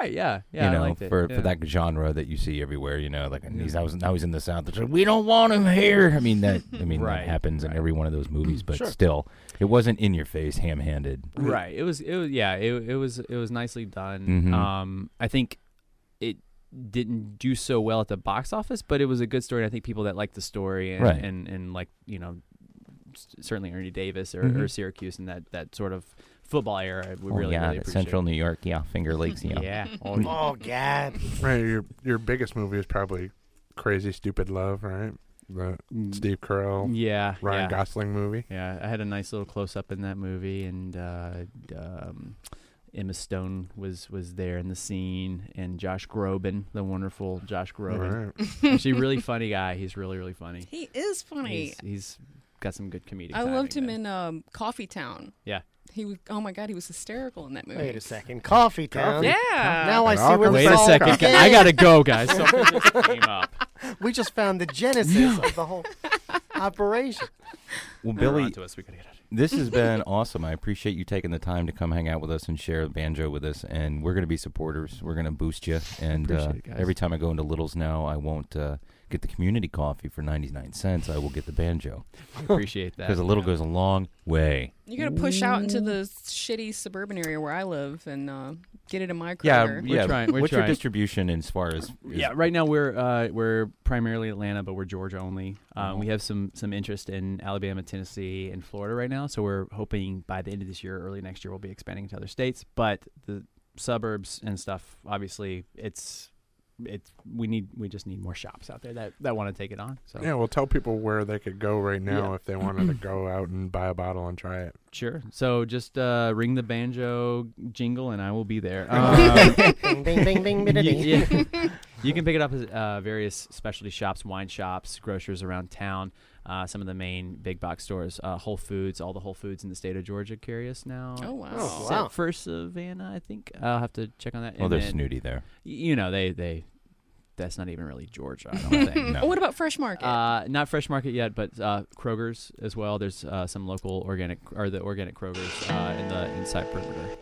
right. Yeah. Yeah. you know, I liked it. for yeah. for that genre that you see everywhere. You know, like and he's now, now he's in the South. It's like, we don't want him here. I mean that. I mean Right, that happens in every one of those movies, but Sure. still, it wasn't in your face, ham-handed. Right. It was. It was. Yeah. It, it was. It was nicely done. Mhm. Um, I think it didn't do so well at the box office, but it was a good story. And I think people that liked the story and Right. and, and like you know, s- certainly Ernie Davis or, Mhm. or Syracuse and that that sort of football era, we Oh, really yeah, really the appreciate. Central New York, yeah, Finger Lakes, yeah. Yeah. Oh, God. Right, your your biggest movie is probably Crazy Stupid Love, right? The Steve Carell, Yeah, Ryan yeah. Gosling movie. Yeah, I had a nice little close up in that movie, and uh, um, Emma Stone was was there in the scene, and Josh Groban, the wonderful Josh Groban, Right. actually really funny guy. He's really really funny. He is funny. He's, he's got some good comedic. I timing loved him there. in um, Coffee Town. Yeah. He was. Oh my God, he was hysterical in that movie. Wait a second. Coffee Town. Yeah. Now I see where Wait this a all second, began. I gotta go, guys. Something just came up. We just found the genesis of the whole operation. Well, They're Billy, onto us. We gotta get out of here. this has been awesome. I appreciate you taking the time to come hang out with us and share the banjo with us. And we're going to be supporters. We're going to boost you. And uh, Appreciate it, guys. every time I go into Little's now, I won't uh, get the community coffee for ninety-nine cents. I will get the banjo. Appreciate that. Because a little goes a long way. You got to push out into the shitty suburban area where I live and uh, get it in my Yeah, Kroger. yeah. trying- we're What's your trying. distribution as far as? as Yeah, right now we're uh, we're primarily Atlanta, but we're Georgia only. Um, Oh. We have some some interest in Alabama, Tennessee, and Florida right now. So we're hoping by the end of this year, early next year, we'll be expanding to other states. But the suburbs and stuff, obviously, it's it's we need we just need more shops out there that, that want to take it on. So Yeah, well, tell people where they could go right now Yeah. if they wanted to go out and buy a bottle and try it. sure. So just uh, ring the banjo jingle, and I will be there. Um, Bing, bing, bing, bing, bing, ding. yeah. You can pick it up at uh, various specialty shops, wine shops, grocers around town. Uh, some of the main big box stores, uh, Whole Foods, all the Whole Foods in the state of Georgia carry us now. Oh, wow. Oh, Except wow. for Savannah, I think. I'll have to check on that. Well, And they're then, snooty there. y- You know, they they. That's not even really Georgia, I don't think. No. Oh, what about Fresh Market? Uh, not Fresh Market yet, but uh, Kroger's as well. There's uh, some local organic, or the organic Kroger's uh, in the inside perimeter.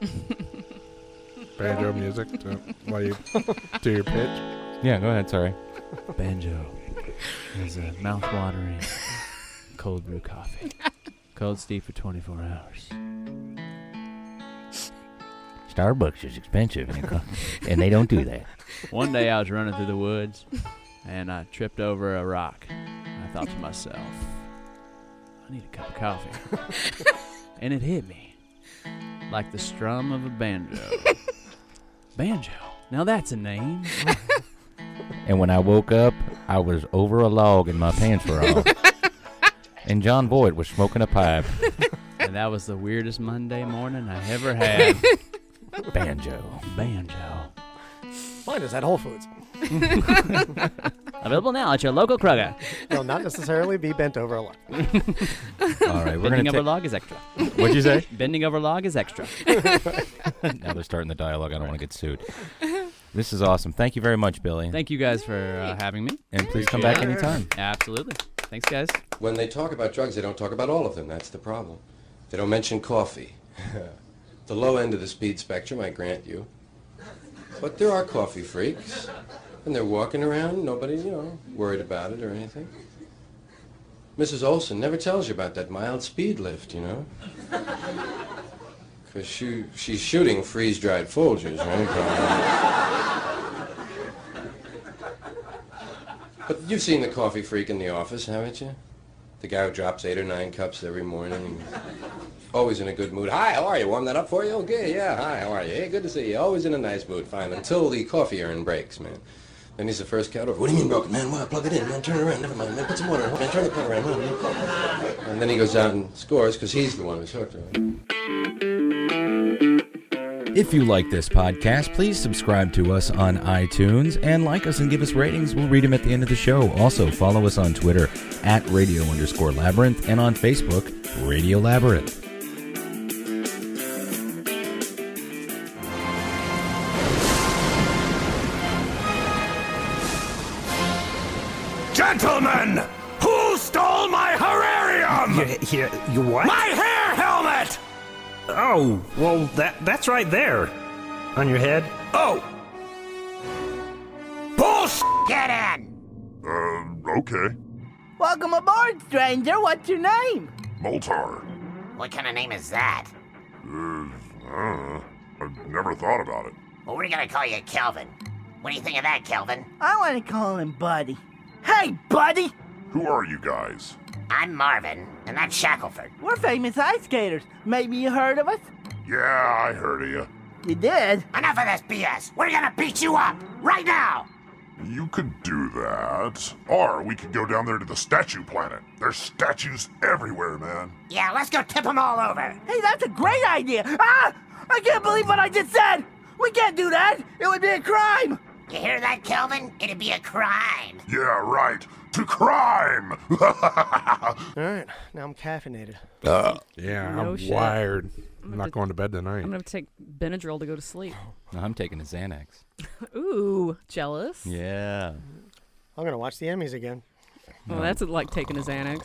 Banjo music to, while you do your pitch. Yeah, go ahead. Sorry. Banjo is a mouth-watering cold brew coffee. Cold steep for twenty-four hours. Starbucks is expensive, and, it co- and they don't do that. One day I was running through the woods, and I tripped over a rock. I thought to myself, I need a cup of coffee. And it hit me like the strum of a banjo. Banjo. Now that's a name. And when I woke up, I was over a log and my pants were off. And John Boyd was smoking a pipe. And that was the weirdest Monday morning I ever had. Banjo. Banjo. Mine is at Whole Foods. Available now at your local Kroger. They'll not necessarily be bent over a lot. All right, we're Bending gonna over take. log is extra. What'd you say? Bending over log is extra. Now they're starting the dialogue. I don't want to get sued. This is awesome. Thank you very much, Billy. Thank you guys for uh, having me. And please come back anytime. Absolutely. Thanks, guys. When they talk about drugs, they don't talk about all of them. That's the problem. They don't mention coffee. The low end of the speed spectrum, I grant you. But there are coffee freaks. And they're walking around, nobody, you know, worried about it or anything. Missus Olson never tells you about that mild speed lift, you know? Because she, she's shooting freeze-dried Folgers, right? But you've seen the coffee freak in the office, haven't you? The guy who drops eight or nine cups every morning. Always in a good mood. Hi, how are you? Warm that up for you? Okay, yeah, hi, how are you? Hey, good to see you. Always in a nice mood, fine. Until the coffee urn breaks, man. Then he's the first cat over. What do you mean broken, man? Well, plug it in, man. Turn it around. Never mind, man. Put some water in it. Man, turn the plug around. Man. And then he goes out and scores because he's the one who's hooked, right? If you like this podcast, please subscribe to us on iTunes and like us and give us ratings. We'll read them at the end of the show. Also, follow us on Twitter at radio underscore labyrinth and on Facebook, Radio Labyrinth. Gentlemen, who stole my herarium? You, you, you what? My hair helmet! Oh, well, that that's right there. On your head? Oh, Get in! Uh, okay. Welcome aboard, stranger. What's your name? Moltar. What kind of name is that? Uh, I don't know. I've never thought about it. Well, we're gonna call you Kelvin. What do you think of that, Kelvin? I want to call him Buddy. Hey, Buddy! Who are you guys? I'm Marvin, and that's Shackleford. We're famous ice skaters. Maybe you heard of us? Yeah, I heard of you. You did? Enough of this B S. We're gonna beat you up right now. You could do that. Or we could go down there to the statue planet. There's statues everywhere, man. Yeah, let's go tip them all over. Hey, that's a great idea. Ah! I can't believe what I just said. We can't do that. It would be a crime. You hear that, Kelvin? It'd be a crime. Yeah, right. To crime! All right, now I'm caffeinated. Uh, yeah, No I'm shit. wired. I'm, I'm not to- going to bed tonight. I'm gonna take Benadryl to go to sleep. No, I'm taking a Xanax. Ooh, jealous. Yeah. I'm gonna watch the Emmys again. Well, that's like taking a Xanax.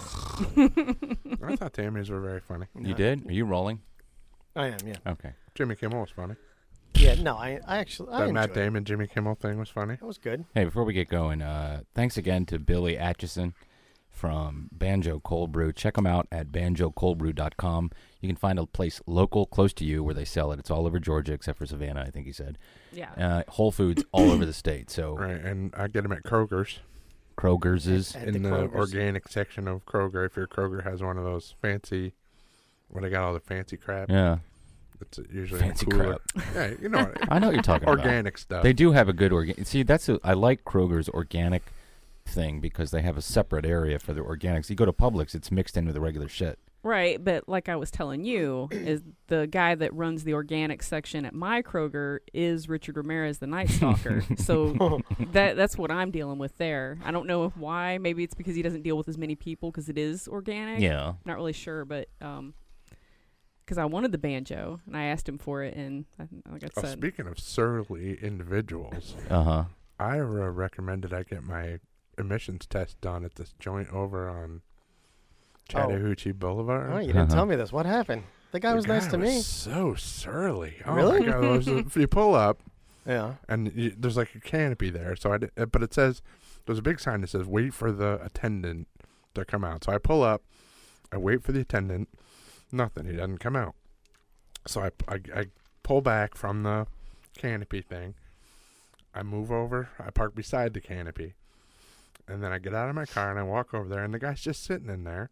I thought the Emmys were very funny. You did? Are you rolling? I am, yeah. Okay. Jimmy Kimmel was funny. Yeah, no, I, I actually, I That Matt enjoyed it. Damon, Jimmy Kimmel thing was funny. That was good. Hey, before we get going, uh, thanks again to Billy Atchison from Banjo Cold Brew. Check them out at banjo cold brew dot com. You can find a place local, close to you, where they sell it. It's all over Georgia, except for Savannah, I think he said. Yeah. Uh, Whole Foods all over the state. So Right, and I get them at Kroger's. Kroger's is At in the the, Kroger's. organic section of Kroger. If your Kroger has one of those fancy, where they got all the fancy crap. Yeah. It's usually Fancy in a cooler. crap. Yeah, you know what I know what you're talking about. Organic stuff. They do have a good organic. See, that's a, I like Kroger's organic thing because they have a separate area for their organics. You go to Publix, it's mixed in with the regular shit. Right, but like I was telling you, is the guy that runs the organic section at my Kroger is Richard Ramirez, the Night Stalker. So that that's what I'm dealing with there. I don't know why. Maybe it's because he doesn't deal with as many people because it is organic. Yeah. Not really sure, but um, because I wanted the banjo and I asked him for it, and I, like I Oh, said, speaking of surly individuals, Uh-huh. Ira recommended I get my emissions test done at this joint over on Chattahoochee Boulevard. Oh, you didn't tell me this. What happened? The guy The was nice guy to me. was so surly. Oh Really? my God, there was a- if you pull up, Yeah. and you, there's like a canopy there. So I, did, uh, but it says there's a big sign that says wait for the attendant to come out. So I pull up, I wait for the attendant, nothing. He doesn't come out. So I, I, I pull back from the canopy thing. I move over. I park beside the canopy, and then I get out of my car and I walk over there, and the guy's just sitting in there.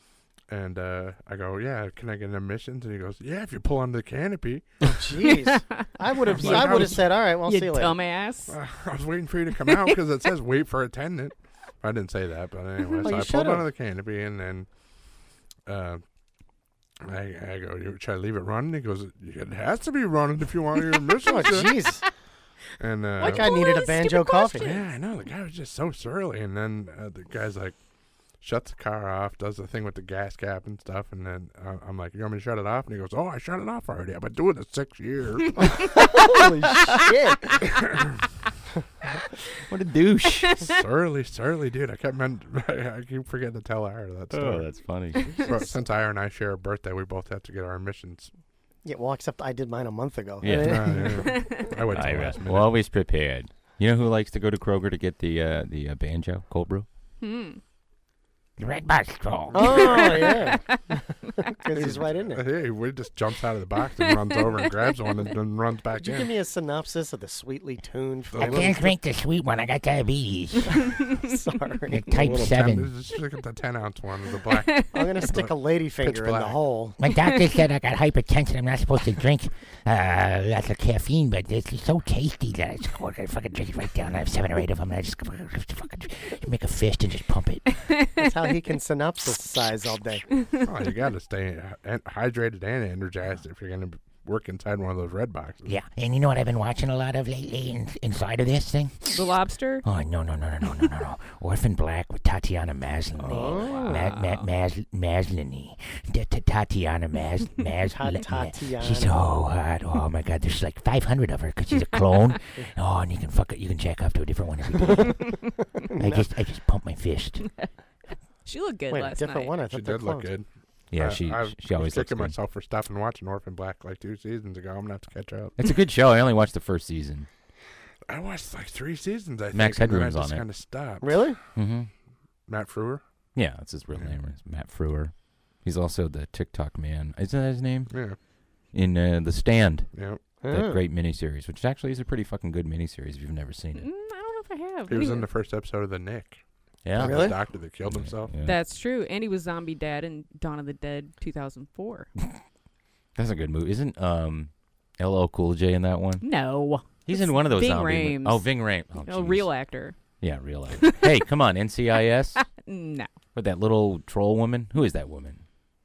And uh, I go, yeah, can I get an admissions? And he goes, yeah, if you pull under the canopy. Oh, jeez. I would have. Like, I I would have was- said, all right, well, you see you later. dumbass. Uh, I was waiting for you to come out because it says wait for attendant. I didn't say that, but anyway. Well, so you I pulled should've. under the canopy, and then uh, I, I go, "You should I leave it running?" He goes, "It has to be running if you want your admission." Oh, jeez. And uh, Like I needed a banjo coffee. Yeah, I know. The guy was just so surly, and then uh, the guy's like, shuts the car off, does the thing with the gas cap and stuff, and then uh, I'm like, "You want me to shut it off?" And he goes, "Oh, I shut it off already. I've been doing it six years." Holy shit. What a douche. surly, surly dude. I kept meant, I keep forgetting to tell Ira that story. Oh, that's funny. But since Ira and I share a birthday, we both have to get our admissions. Yeah, well, except I did mine a month ago. Yeah. Uh, yeah. I went to the Ira, last minute. well, always prepared. You know who likes to go to Kroger to get the uh, the uh, banjo cold brew? Hmm. The red box troll. Oh, yeah. Because he's right in there. Hey, he just jumps out of the box and runs over and grabs one and then runs back Could you in. give me a synopsis of the sweetly tuned? I can't drink the sweet one. I got diabetes. Sorry. The type Little seven. ten, just look at the ten ounce one with the black. I'm gonna stick a lady finger in the black. hole. My doctor said I got hypertension. I'm not supposed to drink uh, lots of caffeine, but it's so tasty that I just I fucking drink it right down. I have seven or eight of them, and I just fucking make a fist and just pump it. That's how he can synopsisize all day. Oh, you got to stay uh, hydrated and energized if you're going to work inside one of those red boxes. Yeah, and you know what I've been watching a lot of lately in, inside of this thing? The Lobster? Oh, no, no, no, no, no, no, no, no. Orphan Black with Tatiana Maslany. Oh. Ma- ma- Mas- Maslany. T- t- Tatiana Mas- Mas- Ta- Ma- Tatiana. She's so hot. Oh, my God. There's like five hundred of her because she's a clone. Oh, and you can fuck it. You can jack off to a different one every day. I just I just pump my fist. She looked good Wait, a last different night. one? I She thought they're did look clones. good. Yeah, I, she I she always was looks kicking good. myself for stopping watching Orphan Black like two seasons ago. I'm going to have to catch up. It's a good show. I only watched the first season. I watched like three seasons. I Max think, and then Headroom's I on just it. kind of stopped. Really? Mm-hmm. Matt Frewer. Yeah, that's his real name. Is Matt Frewer. He's also the TikTok man. Isn't that his name? Yeah. In uh, The Stand. Yeah. That Oh. great miniseries, which actually is a pretty fucking good miniseries if you've never seen it. Mm, I don't know if I have. He was Anyway. in the first episode of The Nick. Yeah. The Really? doctor that killed himself. Yeah. That's true. And he was Zombie Dad in Dawn of the Dead two thousand four. That's a good movie. Isn't um, L L Cool J in that one? No. He's It's in one of those Ving zombie Rhames. mo- Oh, Ving Rhames. Oh, Oh, jeez. real actor. Yeah, real actor. Hey, come on, N C I S? No. With that little troll woman? Who is that woman?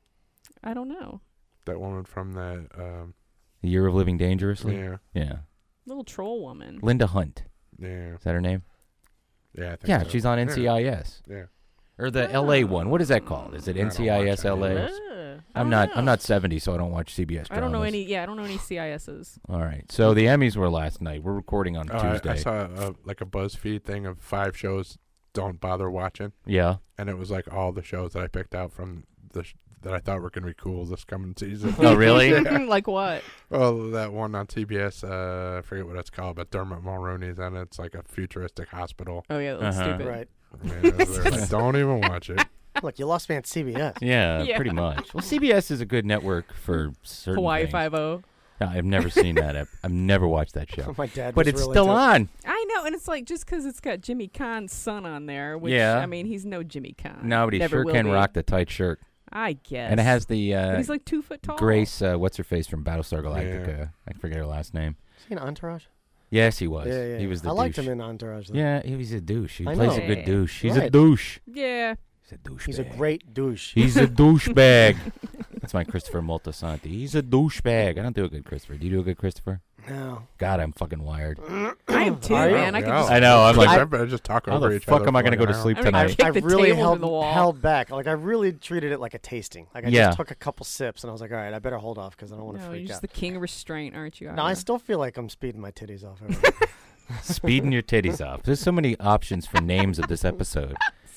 I don't know. That woman from that. Um, The Year of Living Dangerously? Yeah. Yeah. Little troll woman. Linda Hunt. Yeah. Is that her name? Yeah, I think Yeah, so. she's on N C I S. Yeah. Or the L A one. What is that called? Is it I don't N C I S watch L A? any of Uh, I I'm don't not know. I'm not seventy, so I don't watch C B S I don't know dramas. any. Yeah, I don't know any C I Ss. All right. So the Emmys were last night. We're recording on Oh, I, Tuesday. I saw a, like a BuzzFeed thing of five shows don't bother watching. Yeah. And it was like all the shows that I picked out from the sh- that I thought were going to be cool this coming season. Oh, really? Yeah. Like what? Well, that one on T B S, uh, I forget what it's called, but Dermot Mulroney's in it. It's like a futuristic hospital. Oh yeah, that's Uh-huh. stupid. Right. Man, they're like, don't even watch it. Look, you lost me at C B S. Yeah, Yeah. pretty much. Well, C B S is a good network for certain Hawaii things. Five O. No, I've never seen that. ep- I've never watched that show. My dad But was it's really still into it. on. I know, and it's like just because it's got Jimmy Kahn's son on there, which Yeah. I mean, he's no Jimmy Kahn. No, but he Never sure will can be. rock the tight shirt. I guess. And it has the uh, And he's like two foot tall. Grace, uh, what's her face from Battlestar Galactica? I forget her last name. Is he in Entourage? Yes, he was. Yeah, yeah. He was the I liked douche. him in Entourage. Though. Yeah, he was a douche. He I plays know. a good douche. He's a Right. douche. Yeah. He's a douche. He's a great douche. He's a douchebag. That's my Christopher Moltisanti. He's a douchebag. I don't do a good Christopher. Do you do a good Christopher? No. God, I'm fucking wired. I am too, Are you? man. I can Yeah. just. I know. I'm like, I better just talk how over the each fuck other am I for going to like go to an sleep I mean, I tonight? kicked I the really table held, to the wall. held back. Like I really treated it like a tasting. Like I Yeah. just took a couple sips and I was like, all right, I better hold off because I don't want to No, freak you're just out. the king of restraint, aren't you? No, I Ira? still feel like I'm speeding my titties off. Speeding your titties off. There's so many options for names of this episode.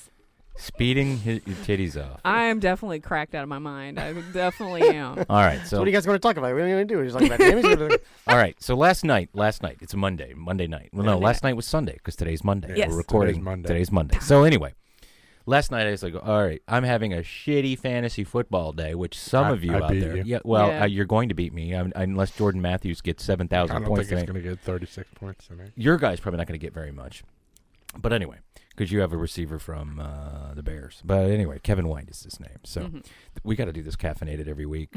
Speeding hi- your titties off. I am definitely cracked out of my mind. I definitely am. All right, So so what are you guys going to talk about? What are you going to do? You're just talking about names? You're gonna- all right, so last night, last night, it's a Monday, Monday night. Well, no, Monday last night. night was Sunday because today's Monday. Yes. We're recording. Today's Monday. Today's Monday. So anyway, last night I was like, all right, I'm having a shitty fantasy football day, which some I- of you I out beat there, you. yeah, well, Yeah. Uh, you're going to beat me um, unless Jordan Matthews gets seven I thousand don't points think he's tonight. going to get thirty-six points tonight. Your guy's probably not going to get very much. But anyway, because you have a receiver from uh, the Bears. But anyway, Kevin White is his name. So Mhm. th- we got to do this caffeinated every week.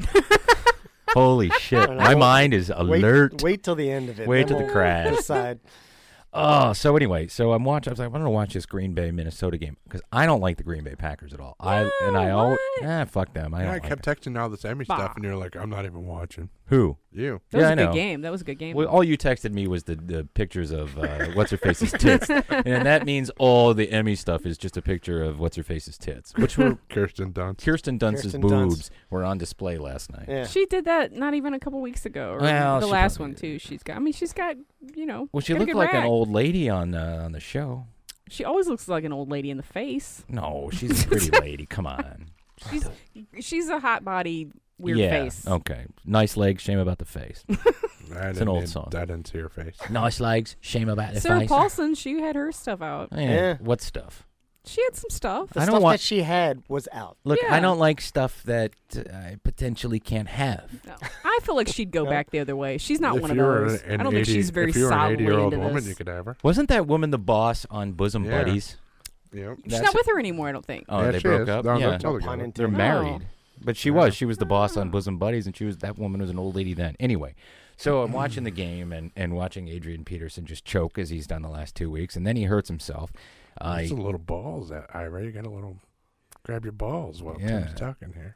Holy shit. I don't know. My mind is wait, alert. wait till the end of it. Wait then till the we'll crash. Decide. Oh, so anyway, so I'm watching. I was like, I'm going to watch this Green Bay Minnesota game because I don't like the Green Bay Packers at all. I and I always, ah, fuck them. I Yeah, don't I like kept them. texting all this Emmy Bah. stuff, and you're like, I'm not even watching. Who? You. That Yeah, was I a good know. game. That was a good game. Well, all you texted me was the, the pictures of uh, what's her face's tits, and that means all the Emmy stuff is just a picture of what's her face's tits, which were Kirsten Dunst. Kirsten Dunst's Kirsten Dunst. boobs were on display last night. Yeah. She did that not even a couple weeks ago, or Well, the she last probably one too. She's got. I mean, she's got. You know. Well, she got a looked good like rack. an old lady on uh, on the show. She always looks like an old lady in the face. No, she's a pretty lady. Come on. She's she's a hot body, weird yeah. face. Okay. Nice legs. Shame about the face. I It's an didn't old even- song. I didn't see her face. Nice legs. Shame about the Sarah face. Paulson, she had her stuff out. Yeah. Yeah. What stuff? She had some stuff. The I don't stuff want- that she had was out. Look, Yeah. I don't like stuff that uh, I potentially can't have. No. I feel like she'd go back the other way. She's not if one of you were those. An, an I don't think eighty, she's very if you were an solidly eighty-year-old into woman, this. you could have her. Wasn't that woman the boss on Bosom Yeah. Buddies? Yep. She's That's not a- with her anymore, I don't think. Oh, Yeah, they she broke is. up. No, yeah, they're still No pun together. they're intended. married. But she Yeah. was. She was the boss on Bosom Buddies, and she was that woman was an old lady then. Anyway, so I'm watching the game and, and watching Adrian Peterson just choke as he's done the last two weeks, and then he hurts himself. Uh, There's a little balls, that Ira. You got a little. Grab your balls while Yeah. Tim's talking here.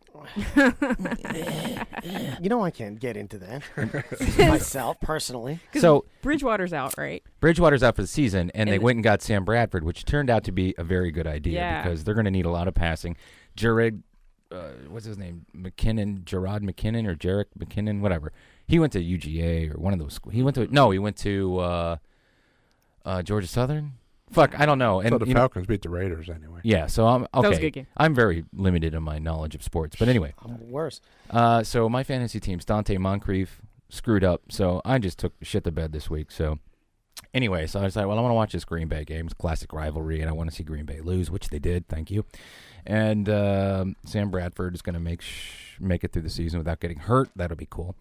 You know I can't get into that myself personally. So Bridgewater's out, right? Bridgewater's out for the season, and, And they the- went and got Sam Bradford, which turned out to be a very good idea Yeah. because they're going to need a lot of passing. Jared, uh, what's his name? McKinnon, Gerard McKinnon or Jarek McKinnon, whatever. He went to U G A or one of those schools. He went to no, he went to uh, uh, Georgia Southern. Fuck, I don't know. And so the you know- Falcons beat the Raiders anyway. yeah, so I'm okay. That was a good game. I'm very limited in my knowledge of sports, but anyway. I'm worse. Uh, so my fantasy team's Dante Moncrief screwed up, so I just took shit to bed this week. So anyway, so I was like, well, I want to watch this Green Bay game. It's a classic rivalry, and I want to see Green Bay lose, which they did. Thank you. And uh, Sam Bradford is going to make sh- make it through the season without getting hurt. That'll be cool.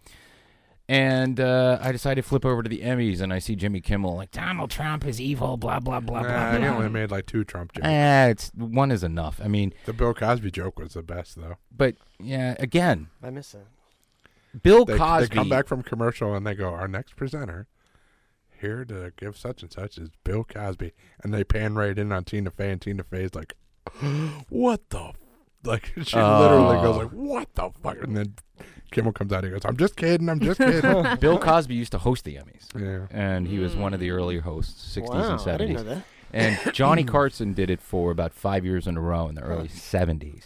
And uh, I decided to flip over to the Emmys, and I see Jimmy Kimmel like, Donald Trump is evil, blah, blah, blah, Nah, blah, he blah. only made like two Trump jokes. Eh, it's, one is enough. I mean. The Bill Cosby joke was the best, though. But, yeah, again. I miss it. Bill they, Cosby. They come back from commercial, and they go, our next presenter here to give such and such is Bill Cosby. And they pan right in on Tina Fey, and Tina Fey's like, what the f-? Like, she Oh. literally goes like, what the fuck? And then Kimmel comes out and he goes, I'm just kidding, I'm just kidding. Bill Cosby used to host the Emmys. Yeah. And he was one of the earlier hosts, sixties Wow, and I seventies. didn't know that. And Johnny Carson did it for about five years in a row in the early seventies.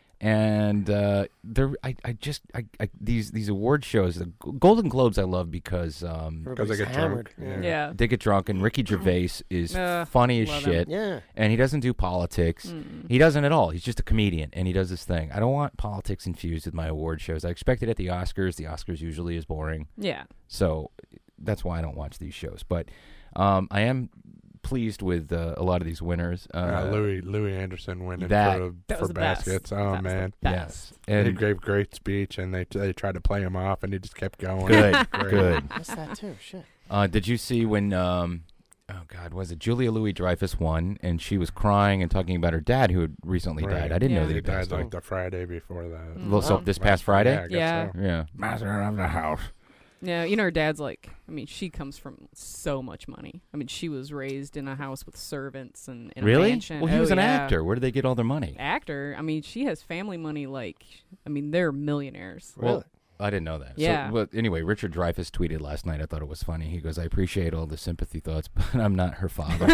And uh, there, I, I just, I, I, these these award shows, the G- Golden Globes, I love because um, Because they get hammered. drunk. Yeah. Yeah. they get drunk, and Ricky Gervais is Uh, funny as love him. shit. Yeah. And he doesn't do politics. Mm. He doesn't at all. He's just a comedian, and he does this thing. I don't want politics infused with my award shows. I expect it at the Oscars. The Oscars usually is boring. Yeah. So that's why I don't watch these shows. But um, I am pleased with uh, a lot of these winners. Uh, Uh, Louis Louis Anderson winning that- for, That for was the best. baskets. That Oh, was the man. best. Yes. he And gave great speech, and they they tried to play him off, and he just kept going. good, Great. good. What's that too? Shit. Uh, did you see when, um, oh, God, was it Julia Louis-Dreyfus won, and she was crying and talking about her dad who had recently Right. died? I didn't Yeah. know that He he died passed like away. the Friday before that. Mm. Well, so Wow. this past Friday? Yeah, I guess Yeah. so. Yeah. Master of the house. Yeah, you know, her dad's like, I mean, she comes from so much money. I mean, she was raised in a house with servants and in a Really? mansion. Well, he Oh, was an yeah. actor. Where did they get all their money? Actor. I mean, she has family money like, I mean, they're millionaires. Well, I didn't know that. Yeah. So, well, anyway, Richard Dreyfuss tweeted last night. I thought it was funny. He goes, I appreciate all the sympathy thoughts, but I'm not her father.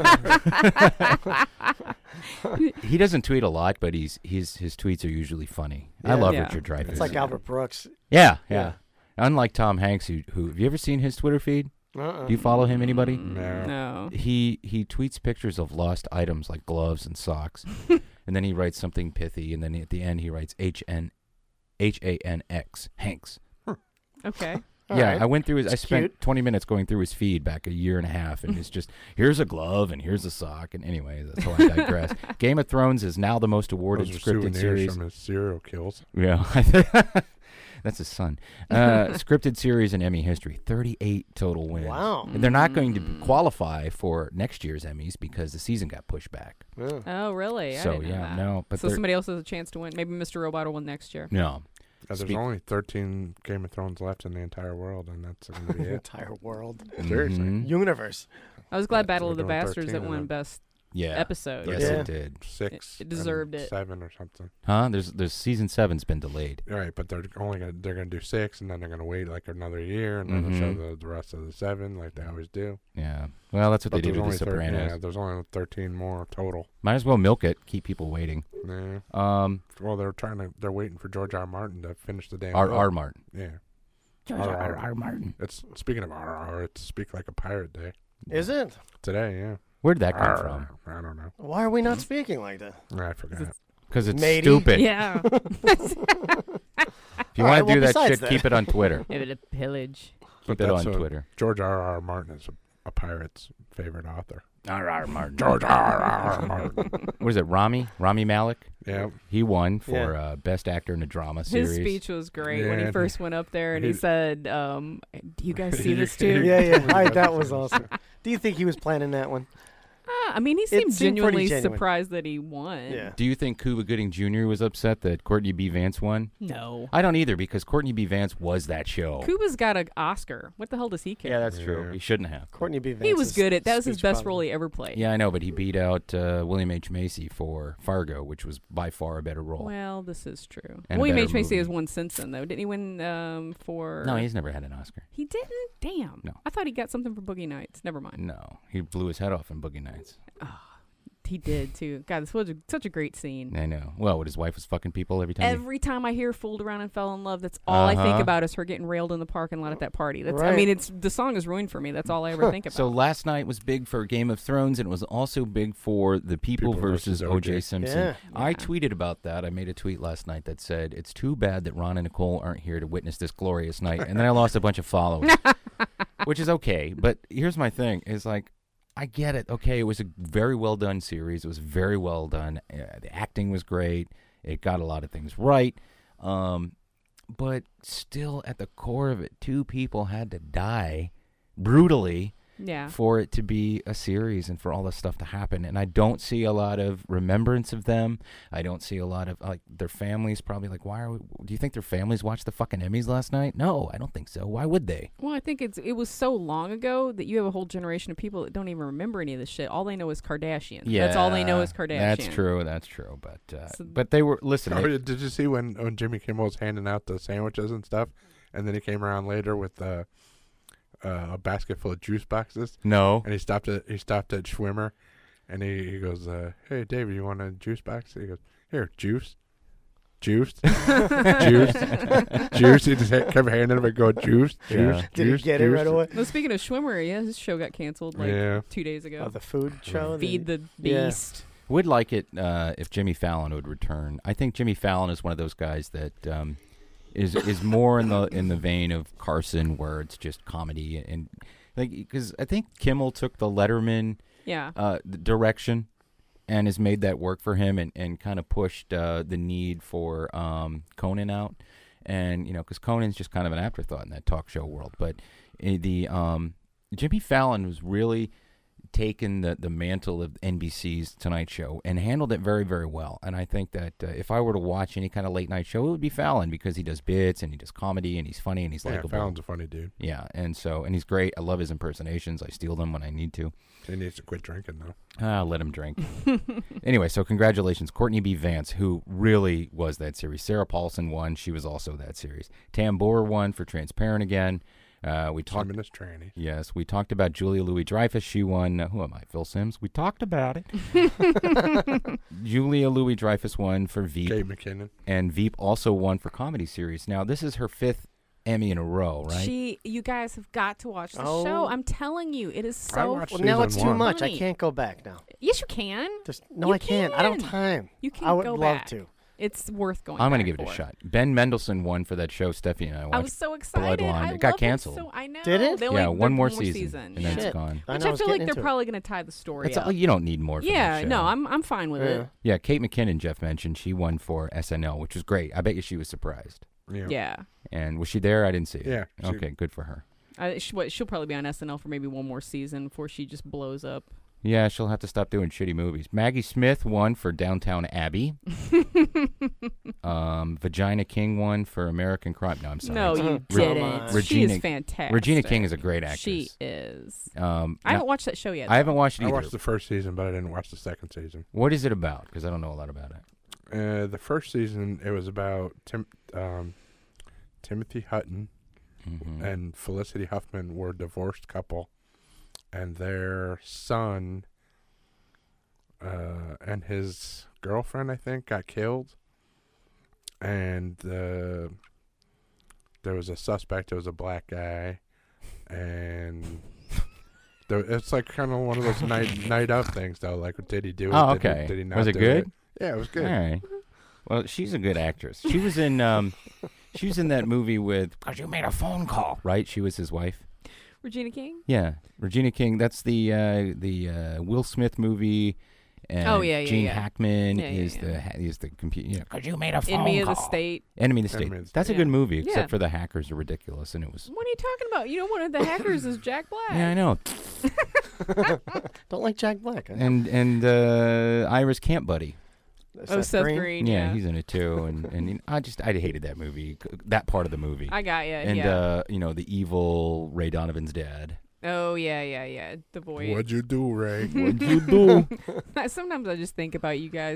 He doesn't tweet a lot, but he's he's his tweets are usually funny. I Yeah. love Yeah. Richard Dreyfuss. It's like Albert Brooks. Yeah, yeah, Yeah. Unlike Tom Hanks, who, who have you ever seen his Twitter feed? Uh-uh. Do you follow him? Anybody? No. No. He he tweets pictures of lost items like gloves and socks, and then he writes something pithy, and then at the end he writes H N H A N X Hanks. Okay. All yeah, right. I went through his. I It's spent cute. twenty minutes going through his feed back a year and a half, and it's just here's a glove and here's a sock, and anyway, that's how I digress. Game of Thrones is now the most awarded Those are scripted souvenirs series. from his serial kills. Yeah, that's his son. Uh, scripted series in Emmy history, thirty-eight total wins. Wow. And they're not going to qualify for next year's Emmys because the season got pushed back. Yeah. Oh, really? I So, didn't know yeah, that. no, but so they're- somebody else has a chance to win. Maybe Mister Robot will win next year. No. Uh, there's Speak- only thirteen Game of Thrones left in the entire world, and that's going to be it. Entire world. Seriously. Mhm. Universe. I was glad Yeah, Battle we're of the doing Bastards thirteen that of won them. best Yeah. episode. Yes, Yeah. it did. Six. It- it deserved and it. Seven or something. Huh? There's there's season seven's been delayed. Right, but they're only gonna they're gonna do six, and then they're gonna wait like another year, and then they'll show Mhm. the, the rest of the seven, like they always do. Yeah. Well, that's what But they do there's with The only thir- Sopranos. Yeah, there's only thirteen more total. Might as well milk it. Keep people waiting. Yeah. Um, Well, they're trying to. They're waiting for George R. R. Martin to finish the damn. R. book. R. Martin. Yeah. George R. R. R. Martin. It's speaking of R. R. It's Speak Like a Pirate Day Is it? today. Yeah. Where did that come Arr, from? I don't know. Why are we not speaking like that? I forgot. Because it's Matey? stupid. Yeah. If you All want right, to well, do that besides shit, that- keep it on Twitter. Maybe the pillage. Keep But it on that's a- Twitter. George R. R. Martin is a, a pirate's favorite author. R. R. Martin. George R. R. Martin. What is it? Rami? Rami Malek? Yeah. He won for Yeah. uh, Best Actor in a Drama His Series. speech was great when Yeah, he first went up there and he, he- said, um, "Do you guys see You this can- too?" Yeah, yeah. I, that was awesome. Do you think he was planning that one? Uh, I mean, he It seemed seemed pretty genuinely genuine. surprised that he won. Yeah. Do you think Cuba Gooding Junior was upset that Courtney B. Vance won? No. I don't either because Courtney B. Vance was that show. Cuba's got an Oscar. What the hell does he care? Yeah, that's true. Yeah. He shouldn't have. Courtney B. Vance. He was good at that. Was his speech best probably. role he ever played. Yeah, I know, but he beat out uh, William H. Macy for Fargo, which was by far a better role. Well, this is true. And a William better H. Macy movie. has won since then, though. Didn't he win um, for? No, he's never had an Oscar. He didn't. Damn. No. I thought he got something for Boogie Nights. Never mind. No, he blew his head off in Boogie Nights. he did too. God, this was a, such a great scene. I know. Well, what, his wife was fucking people every time. he- Every time I hear "Fooled Around and Fell in Love," that's all I think Uh-huh. about is her getting railed in the parking lot at that party. That's. I Right. mean, it's the song is ruined for me. That's all I ever think about. So last night was big for Game of Thrones, and it was also big for the People, People versus versus O J O J. Simpson. Yeah. I tweeted about that. I made a tweet last night that said, "It's too bad that Ron and Nicole aren't here to witness this glorious night." And then I lost a bunch of followers, which is okay. But here's my thing: is like, I get it. Okay, it was a very well done series. It was very well done. Uh, the acting was great. It got a lot of things right. Um, but still, at the core of it, two people had to die brutally Yeah. for it to be a series and for all this stuff to happen. And I don't see a lot of remembrance of them. I don't see a lot of, like, their families probably like, why are we, do you think their families watched the fucking Emmys last night? No, I don't think so. Why would they? Well, I think it's it was so long ago that you have a whole generation of people that don't even remember any of this shit. All they know is Kardashian. Yeah. That's all they know is Kardashian. That's true. That's true. But, uh, So- but they were, listen. Oh, they- yeah, did you see when, when Jimmy Kimmel was handing out the sandwiches and stuff, and then he came around later with uh, uh, a basket full of juice boxes? No. And he stopped at he stopped at Schwimmer, and he, he goes, uh, "Hey, David, you want a juice box?" He goes, "Here, juice, juice, juice, juice." He just ha- kept handing him and going, "Juice, juice, Yeah. juice." Did he get it juice." right away? Well, speaking of Schwimmer, yeah, his show got canceled like Yeah. two days ago. Oh, the food show. Feed the Yeah. Beast. Would like it uh, if Jimmy Fallon would return. I think Jimmy Fallon is one of those guys that um, is is more in the in the vein of Carson, where it's just comedy and like because I think Kimmel took the Letterman Yeah. uh, the direction and has made that work for him and, and kind of pushed uh, the need for um, Conan out. And you know because Conan's just kind of an afterthought in that talk show world, but uh, the um, Jimmy Fallon was really taken the, the mantle of N B C's Tonight Show and handled it very, very well. And I think that uh, if I were to watch any kind of late night show, it would be Fallon because he does bits and he does comedy and he's funny and he's Yeah, likable. Fallon's a funny dude. Yeah, and so and he's great. I love his impersonations. I steal them when I need to. He needs to quit drinking though. Ah, let him drink. Anyway, so congratulations, Courtney B. Vance, who really was that series. Sarah Paulson won. She was also that series. Tambor won for Transparent again. Uh, we talked. Feminist tranny. Yes, we talked about Julia Louis-Dreyfus. She won. Uh, who am I? Phil Simms. We talked about it. Julia Louis-Dreyfus won for Veep. Kate McKinnon. And Veep also won for comedy series. Now this is her fifth Emmy in a row, right? She, you guys have got to watch the Oh. show. I'm telling you, it is so. watched Well, now it's Season too one. much. I funny. can't go back now. Yes, you can. Just, no, You I can't. I don't have can. time. You can I would go love back. to. It's worth going. I'm going to give it a shot. Ben Mendelsohn won for that show Steffi and I watched. I was so excited. Bloodline. I It got love him canceled. So I know. Did it? They only- Yeah, they're one more one season, and then it's Shit. gone. I Which know, I was feel like getting they're into it. probably going to tie the story That's up. all, you don't need more. For yeah, that show. no, I'm I'm fine with Yeah. it. Yeah, Kate McKinnon, Jeff mentioned, she won for S N L, which was great. I bet you she was surprised. Yeah. Yeah. And was she there? I didn't see it. Yeah, she- Okay, good for her. I, she, what, she'll probably be on S N L for maybe one more season before she just blows up. Yeah, she'll have to stop doing shitty movies. Maggie Smith won for Downtown Abbey. um, Vagina King won for American Crime. No, I'm sorry. No, you Re- didn't. Regina, She is fantastic. Regina King is a great actress. She is. Um, I now- haven't watched that show yet. I haven't watched it I either. watched the first season, but I didn't watch the second season. What is it about? Because I don't know a lot about it. Uh, the first season, it was about Tim, um, Timothy Hutton Mhm. and Felicity Huffman were a divorced couple, and their son uh, and his girlfriend, I think, got killed. And uh, there was a suspect. It was a black guy, and there, it's like kind of one of those night night of things, though. Like, did he do it? Oh, Did he- okay. Did he not Was it do good? It? Yeah, it was good. All right. Well, she's a good actress. She was in um, she was in that movie with because you made a phone call, right? She was his wife. Regina King? Yeah, Regina King. That's the uh, the uh, Will Smith movie. And Oh, yeah, yeah, Gene yeah. Hackman Yeah, yeah, is yeah. the ha- is the computer. You know, because you made a phone Enemy of call. the State. Enemy of the State. Enemy of the That's a State. good movie, except Yeah. for the hackers are ridiculous, and it was. What are you talking about? You know, one of the hackers is Jack Black. Yeah, I know. Don't like Jack Black. Huh? And and uh, Iris Camp Buddy. Oh, Seth Green, Yeah, yeah. he's in it too, and and you know, I just I hated that movie, c- that part of the movie. I got ya, And yeah. uh, you know, the evil Ray Donovan's dad. Oh, yeah, yeah, yeah. The voice. What'd you do, Ray? What'd you do? Sometimes I just think about you guys.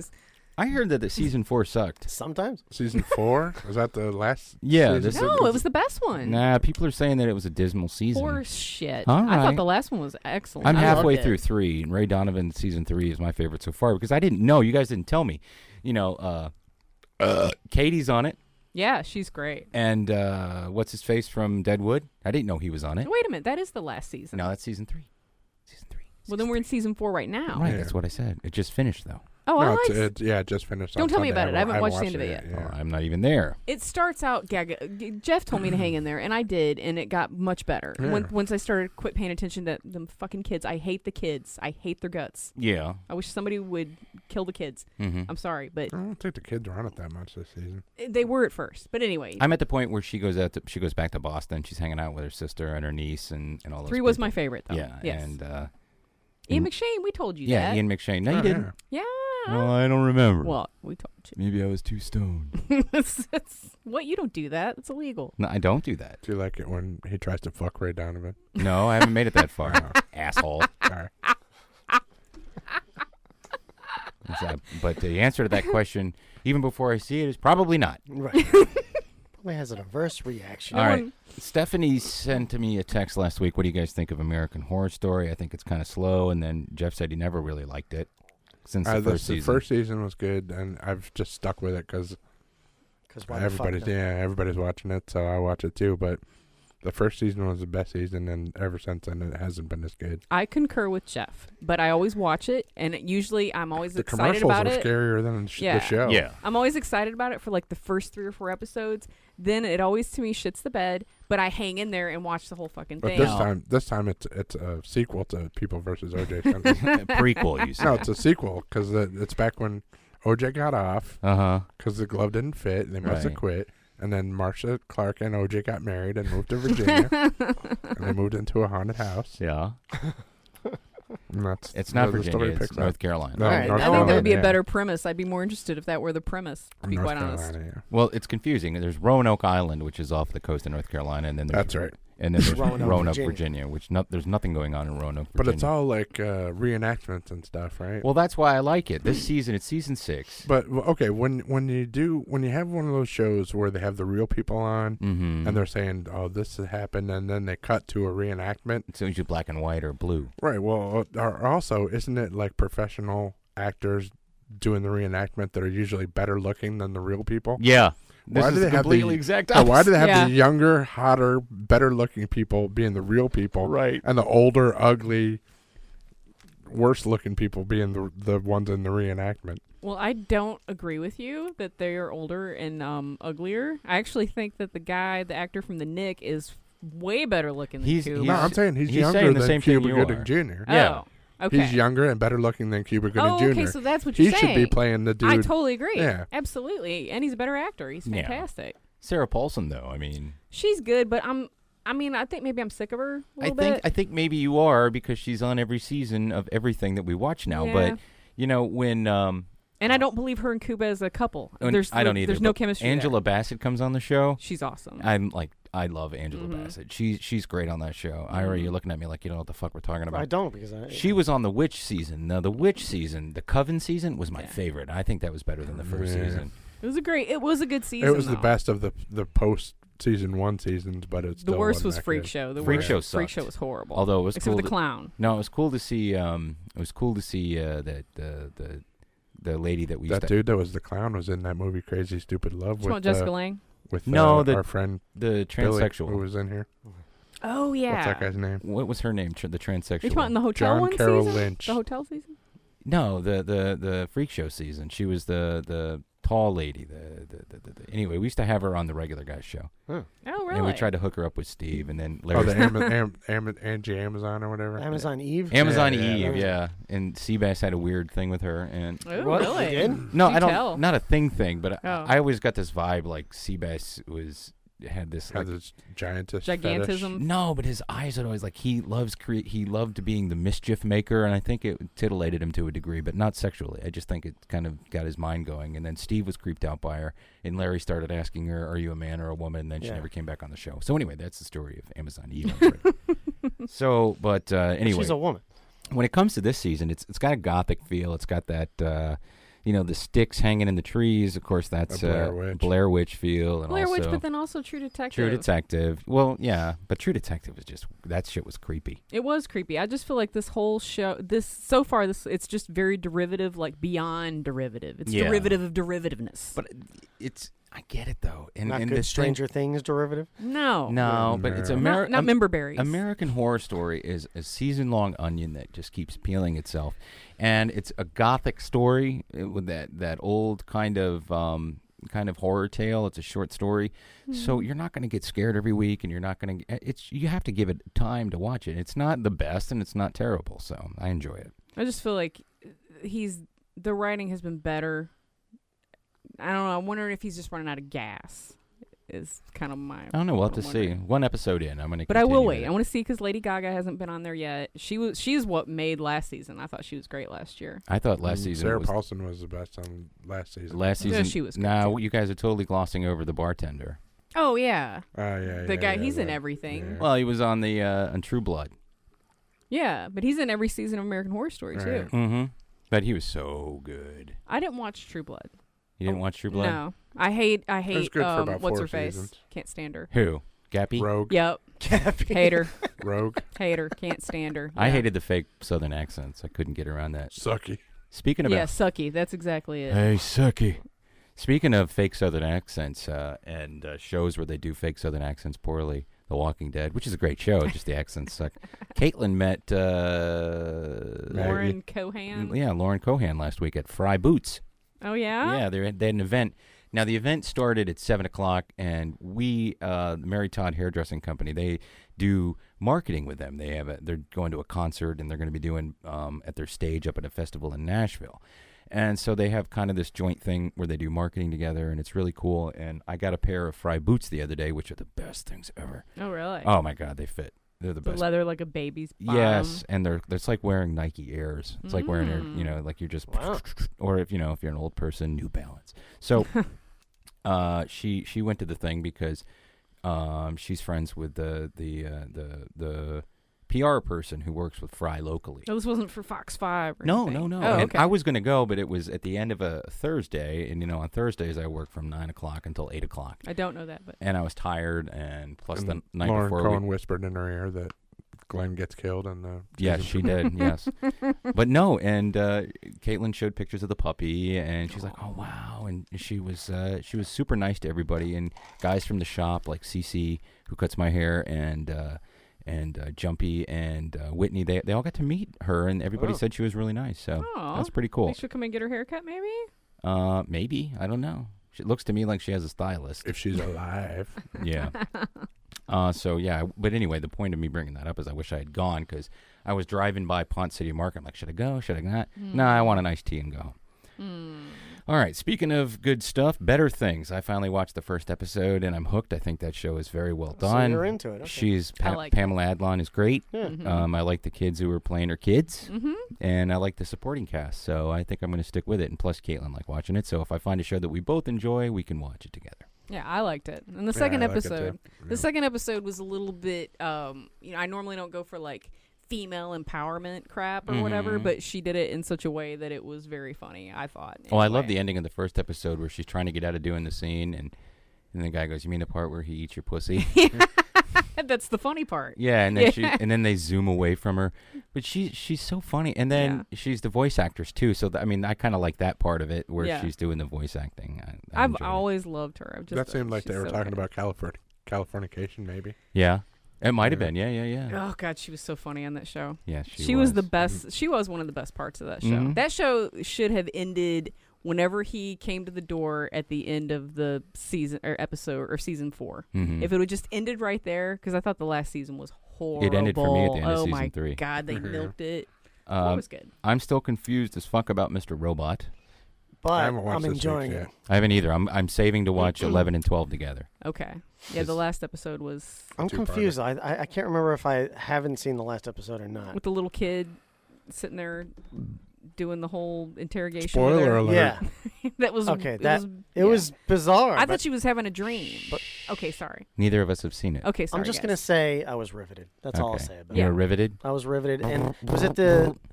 I heard that the season four sucked. Sometimes. Season four? Was that the last Yeah, season? this No, it was the best one. Nah, people are saying that it was a dismal season. Horse shit. All I thought right. the last one was excellent. I'm I halfway loved through it. three, and Ray Donovan season three is my favorite so far because I didn't know. You guys didn't tell me. You know, uh, uh, Katie's on it, Yeah, she's great. and uh, what's his face from Deadwood? I didn't know he was on it. Wait a minute, that is the last season. No, that's season three. Well, then we're in season four right now. Right, that's what I said. It just finished though. Oh, I no, like. it's, it, yeah, it just finished. Don't on tell me Sunday. about it. I haven't watched the end of it yet. yet. Yeah. I'm not even there. It starts out. Gaga, Jeff told me to hang in there, and I did, and it got much better. Yeah. When, once I started quit paying attention to them fucking kids, I hate the kids. I hate their guts. Yeah. I wish somebody would kill the kids. Mhm. I'm sorry, but I don't think the kids are on it that much this season. they were at first. But anyway, I'm at the point where she goes out. To, she goes back to Boston. She's hanging out with her sister and her niece and, and all those. three was people. my favorite, though. Yeah, Yes. and uh, Ian and- McShane, we told you yeah, that. Ian McShane. No, Oh, you didn't. Yeah. Oh, I don't remember. Well, we told you. Maybe I was too stoned. It's- it's- what? You don't do that. It's illegal. No, I don't do that. Do you like it when he tries to fuck Ray Donovan? No, I haven't made it that far. Asshole. Sorry. It's, uh, but the answer to that question, even before I see it, is probably not. Right. Probably has an adverse reaction. All right. Stephanie sent to me a text last week. What do you guys think of American Horror Story? I think it's kind of slow. And then Jeff said he never really liked it since Uh, the the, first the season. first season was good, and I've just stuck with it because why the fuck everybody's not? yeah everybody's watching it, so I watch it too. But the first season was the best season, and ever since then it hasn't been as good. I concur with Jeff, but I always watch it, and it usually I'm always The excited commercials about are it. scarier than the sh- the yeah. show. Yeah. I'm always excited about it for like the first three or four episodes. Then it always to me shits the bed, but I hang in there and watch the whole fucking But thing. this time, this time it's it's a sequel to People versus O J Simpson. A prequel, you said. No, it's a sequel because it's back when O J got off. Uh huh. Because the glove didn't fit, they must have Right. quit. And then Marsha Clark and O J got married and moved to Virginia, and they moved into a haunted house. Yeah. And that's It's not where the Virginia, story it's picks North up. Carolina. No, All right, North I think that would be a Carolina, better premise. I'd be more interested if that were the premise, to be North quite honest. Carolina, yeah. Well, it's confusing. There's Roanoke Island, which is off the coast of North Carolina, and then there's That's right. And then there's Roanoke, Roanoke, Virginia. Virginia. which not, there's nothing going on in Roanoke, Virginia. But it's all like uh, reenactments and stuff, right? Well, that's why I like it. This season, it's season six. But w- okay, when when you do when you have one of those shows where they have the real people on Mhm. and they're saying, "Oh, this has happened," and then they cut to a reenactment. It's usually black and white or blue. Right. Well, uh, or also, isn't it like professional actors doing the reenactment that are usually better looking than the real people? Yeah. This Why is do they the have the completely exact yeah, Why do they have opposite. the Yeah. younger, hotter, better looking people being the real people, Right. and the older, ugly, worse looking people being the the ones in the reenactment? Well, I don't agree with you that they are older and um, uglier. I actually think that the guy, the actor from The Nick, is way better looking than He's- Cuba. he's- No, I'm saying he's, he's younger saying the than same thing Cuba you Gooding are. Junior Yeah. Oh, okay. He's younger and better looking than Cuba Gooding Oh, Junior okay, so that's what he you're should be saying. playing the dude. I totally agree. Yeah. Absolutely. And he's a better actor. He's Yeah. fantastic. Sarah Paulson, though, I mean, She's good, but I'm I mean, I think maybe I'm sick of her a I little think bit. I think maybe you are because she's on every season of everything that we watch now. Yeah. But you know when um, and I don't believe her and Cuba as a couple. when- There's I don't either. There's no but chemistry. Angela there. Bassett comes on the show. She's awesome. I'm like I love Angela Mhm. Bassett. She's she's great on that show. Ira, Mhm. you're looking at me like you don't know what the fuck we're talking about. I don't because I. She was on the Witch season. Now the Witch season, the Coven season, was my favorite. I think that was better than the first Yeah. season. It was a great. It was a good season. It was the though. best of the the post season one seasons, but it's The worst was Freak Show. The Freak worst, Show Freak sucked. Show was horrible. Although it was except cool for the to- clown. No, it was cool to see. Um, it was cool to see uh, that the the the lady that we used That to dude that was the clown was in that movie Crazy Stupid Love You with want Jessica uh, Lange? with No, uh, the- our friend the Billy, transsexual. who was in here. Oh yeah. What's that guy's name? What was her name? Tr- The transsexual. Are you talking the hotel John one Carroll season? Lynch. The hotel season? No, the the the Freak Show season. She was the the tall lady. The the, the, the, the anyway, we used to have her on the regular guys show. Huh. Oh really? And we tried to hook her up with Steve, and then Oh, Larry. the Am- Am- Am- Angie Amazon or whatever. Amazon Eve. Amazon Yeah, yeah, Eve, yeah. yeah. And Seabass had a weird thing with her, and Oh What? really? You did? no, Do I don't. tell. Not a thing thing, but Oh. I, I always got this vibe like Seabass was had this Had like, this giantess Gigantism. fetish. no, but his eyes would always like he loves create. He loved being the mischief maker, and I think it titillated him to a degree, but not sexually. I just think it kind of got his mind going. And then Steve was creeped out by her, and Larry started asking her, "Are you a man or a woman?" And then she Yeah. never came back on the show. So anyway, that's the story of Amazon Eve. I'm sorry. so, but uh, anyway, She's a woman. when it comes to this season, it's it's got a gothic feel. It's got that uh, you know, the sticks hanging in the trees. Of course, that's A Blair uh, Witch. Blair Witch feel. And Blair also Witch, but then also True Detective. True Detective. Well, yeah, but True Detective was just, that shit was creepy. It was creepy. I just feel like this whole show, this so far, this it's just very derivative, like beyond derivative. It's Yeah. derivative of derivativeness. But it's, I get it though. And, Not and good this Stranger Things derivative? No. No, but it's No. Ameri- Not- not Am- member berries. American Horror Story is a season-long onion that just keeps peeling itself, and it's a gothic story uh, with that that old kind of um, kind of horror tale. It's a short story, so you're not going to get scared every week, and you're not going to. It's you have to give it time to watch it. It's not the best, and it's not terrible, so I enjoy it. I just feel like he's the writing has been better. I don't know. I'm wondering if he's just running out of gas. Is kind of my. I don't know. We'll have to I'm see. wondering. One episode in, I'm going to. But I will wait. I want to see because Lady Gaga hasn't been on there yet. She was. She's what made last season. I thought she was great last year. I thought last Mm, season Sarah was, Paulson was the best on last season. Last Yeah, season, she was good, Now too. you guys are totally glossing over the bartender. Oh yeah. Oh yeah. The yeah, guy. yeah, he's in that- everything. yeah. Well, he was on the uh, on True Blood. Yeah, but he's in every season of American Horror Story too. Right. Mm-hmm. But he was so good. I didn't watch True Blood. You didn't watch True Blood? No, I hate. I was hate. good for Um, about what's four her face? seasons. Can't stand her. Who? Gappy? Rogue. Yep. Hate her. Rogue. Hate her. Can't stand her. I Yeah. hated the fake Southern accents. I couldn't get around that. Sucky. Speaking about Yeah, sucky. That's exactly it. Hey, sucky. Speaking of fake Southern accents uh, and uh, shows where they do fake Southern accents poorly, The Walking Dead, which is a great show, just the accents suck. Caitlin met uh, Lauren Cohan. Yeah, Lauren Cohan last week at Fry Boots. Oh yeah. Yeah, they had, they had an event. Now the event started at seven o'clock, and we, uh, the Mary Todd Hairdressing Company, they do marketing with them. They have a, they're going to a concert, and they're going to be doing um, at their stage up at a festival in Nashville, and so they have kind of this joint thing where they do marketing together, and it's really cool. And I got a pair of Fry Boots the other day, which are the best things ever. Oh really? Oh my God, they fit. They're the The best. leather like a baby's bottom. Yes, and they're it's like wearing Nike Airs. It's like wearing Air, you Mm. know, like you're just Wow. or if you know if you're an old person, New Balance. So, uh, she she went to the thing because um she's friends with the the uh, the the P R person who works with Fry locally. Oh, this wasn't for Fox Five. Or No, anything. no, no. Oh, And okay. I was going to go, but it was at the end of a Thursday, and you know, on Thursdays I work from nine o'clock until eight o'clock. I don't know that, but And I was tired, and plus And the night Lauren before Cohen we, whispered in her ear that Glenn gets killed in the. Yes, she did. Yes, but no. And uh, Caitlin showed pictures of the puppy, and she's like, "Oh wow!" And she was uh, she was super nice to everybody, and guys from the shop like Cece, who cuts my hair, and uh, and uh, Jumpy and uh, Whitney. They they all got to meet her, and everybody Oh. said she was really nice. So Aw. that's pretty cool. Think she'll come and get her haircut, maybe. Uh, maybe I don't know. It looks to me like she has a stylist. If she's alive. Yeah. Uh, so yeah, but anyway, the point of me bringing that up is I wish I had gone because I was driving by Pont City Market. I'm like, should I go? Should I not? Mm. No, I want an iced tea and go. Mm. All right. Speaking of good stuff, Better Things. I finally watched the first episode and I'm hooked. I think that show is very well So done. you're into it, okay. She's I Pa- like it. Pamela Adlon is great. Yeah. Mhm. Um, I like the kids who are playing her kids, Mhm. and I like the supporting cast. So I think I'm going to stick with it. And plus, Caitlin like watching it. So if I find a show that we both enjoy, we can watch it together. Yeah, I liked it. And the Yeah, second I like it episode, too. the second episode was a little bit. Um, you know, I normally don't go for like female empowerment crap or whatever, Mhm. but she did it in such a way that it was very funny. I thought. Oh, I love anyway. the ending of the first episode where she's trying to get out of doing the scene, and and the guy goes, "You mean the part where he eats your pussy?" That's the funny part. Yeah, and then Yeah. she and then they zoom away from her, but she she's so funny, and then she's the voice actress too. So th- I mean, I kind of like that part of it where Yeah. she's doing the voice acting. I, I I've enjoy it. always loved her. I've just That seemed like she's they were so talking good. about California, Californication, maybe. Yeah, it might have Yeah. been. Yeah, yeah, yeah. Oh God, she was so funny on that show. Yeah, she was. was. the best. She was one of the best parts of that show. Mhm. That show should have ended whenever he came to the door at the end of the season or episode or season four. Mhm. If it would just ended right there, because I thought the last season was horrible. It ended for me at the end of oh season my three. God, they Mhm. milked it. Four Um, was good. I'm still confused as fuck about Mister Robot. But I haven't watched I'm this week's enjoying yet. it. I haven't either. I'm I'm saving to watch eleven and twelve together. Okay. Yeah, the last episode was I'm Two-parter. confused. I, I I can't remember if I haven't seen the last episode or not. with the little kid sitting there doing the whole interrogation. with Spoiler her. alert. Yeah. that was Okay. It That was, it yeah. was bizarre. I but thought she was having a dream. But okay, sorry. Neither of us have seen it. Okay, sorry. I'm just guys. gonna say I was riveted. That's all I'll Okay. say about You're it. riveted. I was riveted. And was it the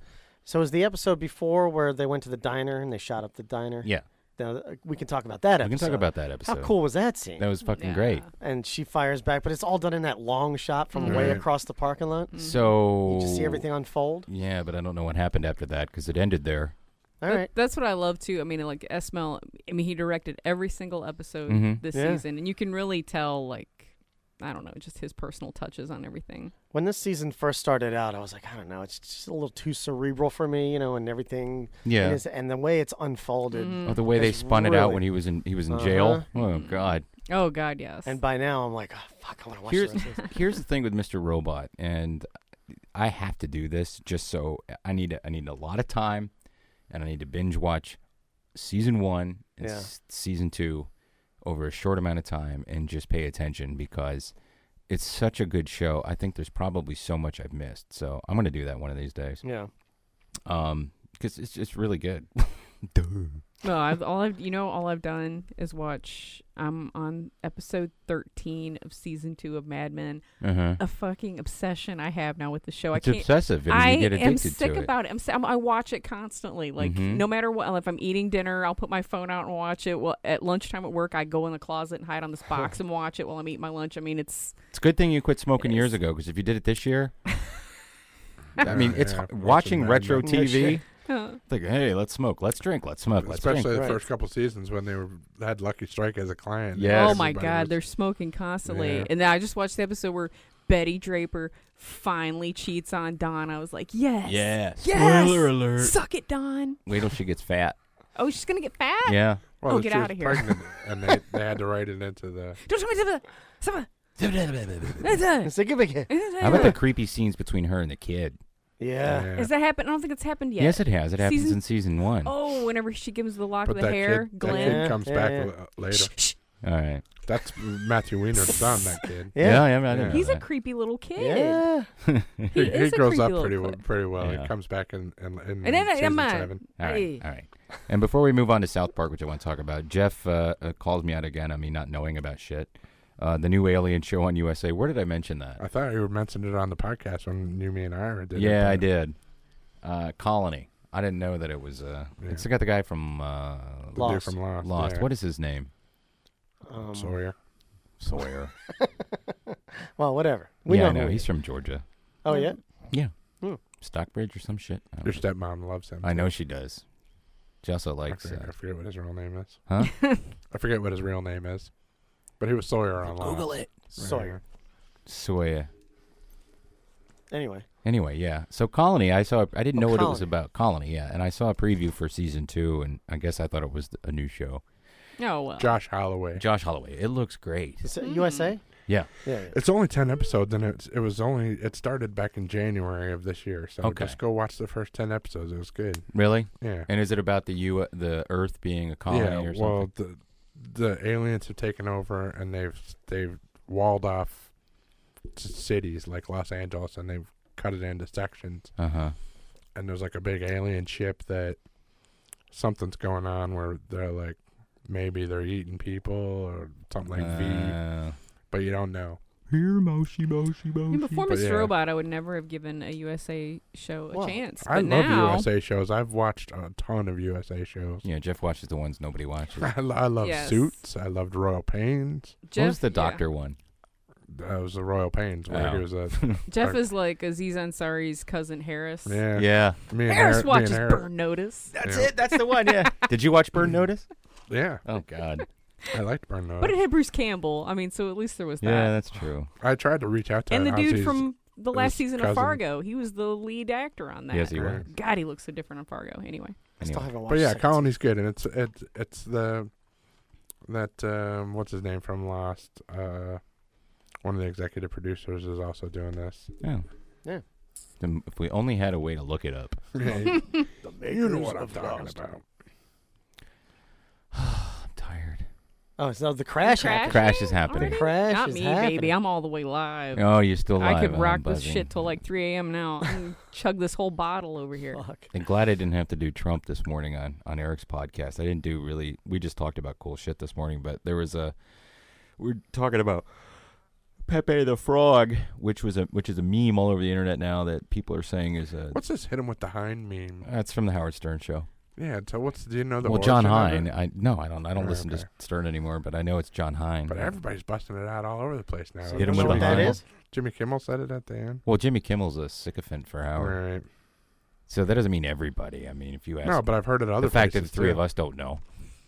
So was the episode before where they went to the diner and they shot up the diner? Yeah. Now, uh, we can talk about that We episode. can talk about that episode. How cool was that scene? That was fucking great. And she fires back, but it's all done in that long shot from way Right. across the parking lot. So You just see everything unfold. Yeah, but I don't know what happened after that because it ended there. All That- right. That's what I love too. I mean, like Esmel. I mean, he directed every single episode Mhm. this Yeah. season, and you can really tell, like, I don't know, just his personal touches on everything. When this season first started out, I was like, I don't know, it's just a little too cerebral for me, you know, and everything. Yeah. And, it's- and the way it's unfolded. Mm-hmm. Oh, the way they is spun it out really- when he was in he was in Uh-huh. jail. Oh God. Oh God, yes. And by now, I'm like, oh, fuck, I want to watch Here's the rest of this. here's the thing with Mister Robot, and I have to do this just so I need I need a lot of time, and I need to binge watch season one and Yeah. s- season two over a short amount of time and just pay attention because it's such a good show. I think there's probably so much I've missed, so I'm gonna do that one of these days. Yeah. Um, because it's just really good. No, I've all I've you know all I've done is watch. I'm on episode thirteen of season two of Mad Men. Uh-huh. A fucking obsession I have now with the show. It's I can't. obsessive, and I you get am addicted sick to it. about it. I'm, si- I'm I watch it constantly. Like Mhm. no matter what, if I'm eating dinner, I'll put my phone out and watch it. Well, at lunchtime at work, I go in the closet and hide on this box and watch it while I'm eating my lunch. I mean, it's It's a good thing you quit smoking years ago because if you did it this year, I mean, Yeah, it's yeah, watching watching Mad retro Men. T No V. shit. It's like, hey, let's smoke, let's drink, let's smoke, let's Especially drink. the first couple seasons when they were had Lucky Strike as a client. Yes. oh my Everybody God, was- they're smoking constantly. Yeah. And then I just watched the episode where Betty Draper finally cheats on Don. I was like, yes, Yeah. yes, Spoiler alert. suck it, Don. Wait till she gets fat. Oh, she's gonna get fat. Yeah. Well, oh, she get was out of here. pregnant, and they, they had to write it into the. Don't tell me to It's like a big hit. How about the creepy scenes between her and the kid? Yeah. Has that happened? I don't think it's happened yet. Yes, it has. It happens Season- in season one. Oh, whenever she gives the lock But of the that hair, kid, that Glenn. kid comes Yeah, back yeah. l- later. All right. That's Matthew Weiner's son. That kid. Yeah, yeah, I didn't know He's a that. creepy little kid. Yeah. He, He he is a grows creepy up little pretty well, kid. pretty well. Yeah. He comes back in in, in And then I- season I'm, uh, seven. All right. Hey. All right. And before we move on to South Park, which I want to talk about, Jeff uh, uh, calls me out again on me not knowing about shit. Uh, the new Alien show on U S A. Where did I mention that? I thought you were mentioning it on the podcast when you, me, and Ira did it. Yeah, but- I did. Uh, Colony. I didn't know that it was. Uh, Yeah. It's got the guy from uh, The dude Lost. from Lost. Lost. yeah. What is his name? Um, Sawyer. Sawyer. Well, whatever. We yeah, know I know. who he He's is. from Georgia. Oh, yeah? Yeah. Hmm. Stockbridge or some shit. I, Your don't know. stepmom loves him. I know she does. She also I likes. forget, Uh, I forget what his real name is. huh? I forget what his real name is. But he was Sawyer on Lost. Google it. Sawyer. Sawyer. Anyway. Anyway, yeah. So Colony, I saw. I didn't Oh, know what it was Colony. about. Colony, yeah. And I saw a preview for season two, and I guess I thought it was a new show. Oh well. Josh Holloway. Josh Holloway. It looks great. Is it Mm. U S A? Yeah. Yeah. yeah. It's only ten episodes, and it's it was only it started back in January of this year. So Okay. just go watch the first ten episodes. It was good. Really? Yeah. And is it about the U the Earth being a colony yeah. or something? Well, the the aliens have taken over, and they've they've walled off c- cities like Los Angeles, and they've cut it into sections. Uh huh. And there's like a big alien ship that something's going on where they're like maybe they're eating people or something like V, Uh, but you don't know. Here, moshi, moshi, I mean, moshi. before But Mister yeah. Robot, I would never have given a U S A show a Well, chance. I But love now, U S A shows. I've watched a ton of U S A shows. Yeah, Jeff watches the ones nobody watches. I, lo- I love Yes. Suits. I loved Royal Pains. Jeff, what was the yeah. doctor one? That was the Royal Pains where Oh. he was a Jeff a- is like Aziz Ansari's cousin Harris. yeah Yeah. Me and Harris Har- me watches and Harris- Burn Notice. That's Yeah. it. That's the one. Yeah. Did you watch Burn Notice? Yeah, Oh God. I liked Burn Notice. But it had Bruce Campbell. I mean, so at least there was that. Yeah, that's true. I tried to reach out to and the dude Ozzy's- from the last his season cousin. of Fargo, he was the lead actor on that. Yes, he was. Right. God, he looks so different on Fargo. Anyway, I still Anyway. haven't watched But yeah, second Colony's good, and it's it's it's the that um, what's his name from Lost. Uh, one of the executive producers is also doing this. Oh. Yeah. Then If we only had a way to look it up. Yeah, season. you know Makers what I'm of talking Lost. about. I'm tired. Oh, so the crash Crash? happened. Crash is happening. Already? Crash Not is me, happening. baby. I'm all the way live. Oh, you're still live. I could I'm rock this buzzing. shit till like three a.m. now. and chug this whole bottle over here. Fuck. I'm glad I didn't have to do Trump this morning on, on Eric's podcast. I didn't do really. We just talked about cool shit this morning, but there was a. We're talking about Pepe the Frog, which was a which is a meme all over the internet now that people are saying is a. What's this hit him with the Hind meme? That's from the Howard Stern show. Yeah, so what's do you know the well John origin Hine? of it? I no, I don't. I don't Oh, listen okay. to Stern anymore, but I know it's John Hine. But everybody's busting it out all over the place now. Hit him with know the what that Hine. is? Jimmy Kimmel said it at the end. Well, Jimmy Kimmel's a sycophant for Howard. Right. So that doesn't mean everybody. I mean, if you ask, No, but I've heard it other the fact that the places, three too. of us don't know.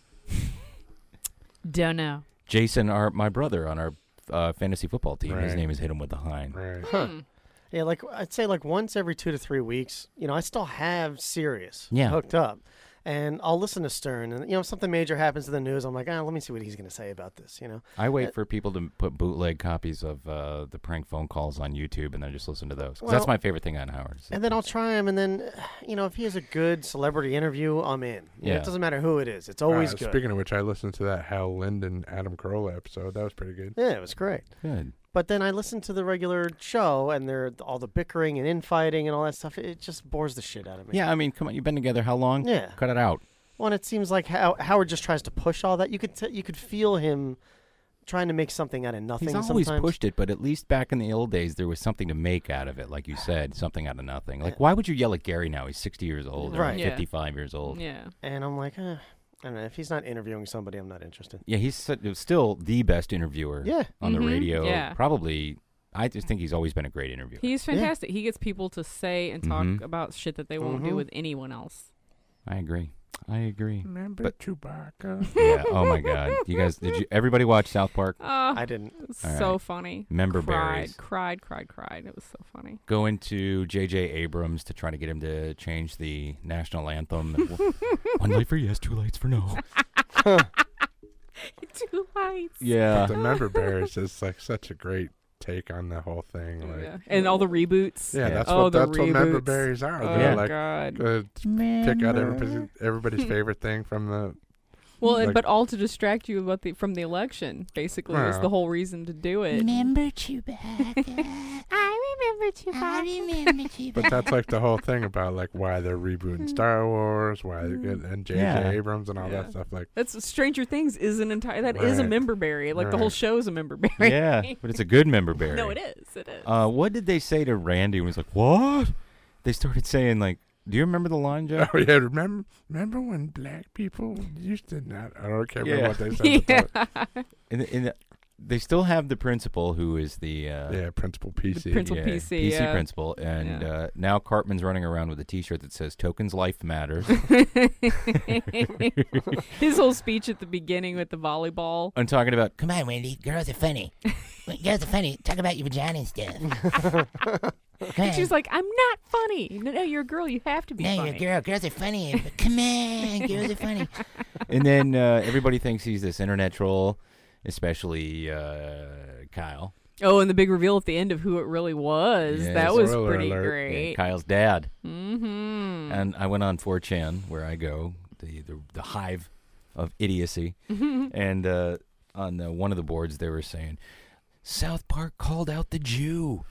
Don't know. Jason, our my brother on our uh, fantasy football team, his Right. name is Hit Him with the Hind. Right. Huh. Yeah, like I'd say like once every two to three weeks, you know, I still have Sirius Yeah. hooked up. And I'll listen to Stern, and you know, if something major happens to the news, I'm like, ah, let me see what he's going to say about this. You know, I wait Uh, for people to put bootleg copies of uh, the prank phone calls on YouTube, and then just listen to those. 'Cause Well, that's my favorite thing on Howard. and then I'll try him, and then, you know, if he has a good celebrity interview, I'm in. You know, Yeah. it doesn't matter who it is; it's always Uh, good. Speaking of which, I listened to that Hal Linden Adam Carolla episode. That was pretty good. Yeah, it was great. Good. But then I listen to the regular show, and they're all the bickering and infighting and all that stuff. It just bores the shit out of me. Yeah, I mean, come on, you've been together how long? Yeah. Cut it out. Well, and it seems like How- Howard just tries to push all that. You could t- you could feel him trying to make something out of nothing. He's always sometimes. pushed it, but at least back in the old days, there was something to make out of it, like you said, something out of nothing. Like, why would you yell at Gary now? He's sixty years old, or Right. Yeah. fifty-five years old. Yeah. And I'm like, eh, I don't know. If he's not interviewing somebody, I'm not interested. Yeah, he's su- still the best interviewer Yeah. on Mhm. the radio. Yeah. Probably, I just think he's always been a great interviewer. He's fantastic. He gets people to say and talk Mhm. about shit that they won't do Mhm. with anyone else. I agree. I agree. Remember But- Chewbacca? Yeah. Oh my God. You guys, did you? Everybody watch South Park? Oh, I didn't. It was All so right. funny. Member cried, berries. cried, cried, cried. It was so funny. Going to J J Abrams to try to get him to change the national anthem. One light for yes, two lights for no. Two lights. Yeah. But the Member Berries is like such a great take on the whole thing. Like, Yeah. And all the reboots. Yeah, that's Oh, what the that's what Member reboots. Berries are. Oh, They're like God. uh, pick out everybody's, Member. everybody's favorite thing from the. Well, and, like- but all to distract you about the from the election, basically, is Well. the whole reason to do it. Remember Chewbacca? I remember Chewbacca. I remember Chewbacca. But that's like the whole thing about like why they're rebooting Star Wars, why they get and J J Yeah. Abrams and all Yeah. that stuff. Like That's Stranger Things is an entire that is a Right. member berry. Like the whole Right. show is a member berry. Yeah, but it's a good member berry. No, it is. It is. Uh, what did they say to Randy when he was like, what? They started saying, like, do you remember the line, Joe? oh yeah, remember remember when black people used to not? I don't can't remember Yeah. what they said. Yeah. but- In the, in the, they still have the principal who is the uh, Yeah, Principal P C. Principal yeah, P C, P C yeah. principal, and Yeah. uh, now Cartman's running around with a T-shirt that says "Tokens Life Matters." His whole speech at the beginning with the volleyball. I'm talking about. Come on, Wendy. Girls are funny. Girls are funny. Talk about your vagina and stuff. Come And on. she's like, "I'm not funny. No, no, you're a girl. You have to be No, funny." you're a girl. Girls are funny. Come on. Girls are funny. And then uh, everybody thinks he's this internet troll, especially uh, Kyle. Oh, and the big reveal at the end of who it really was. Yeah, that was spoiler pretty alert. great. Yeah, Kyle's dad. Mm-hmm. And I went on four chan, where I go, the the, the hive of idiocy. And uh, on uh, one of the boards, they were saying, South Park called out the Jew.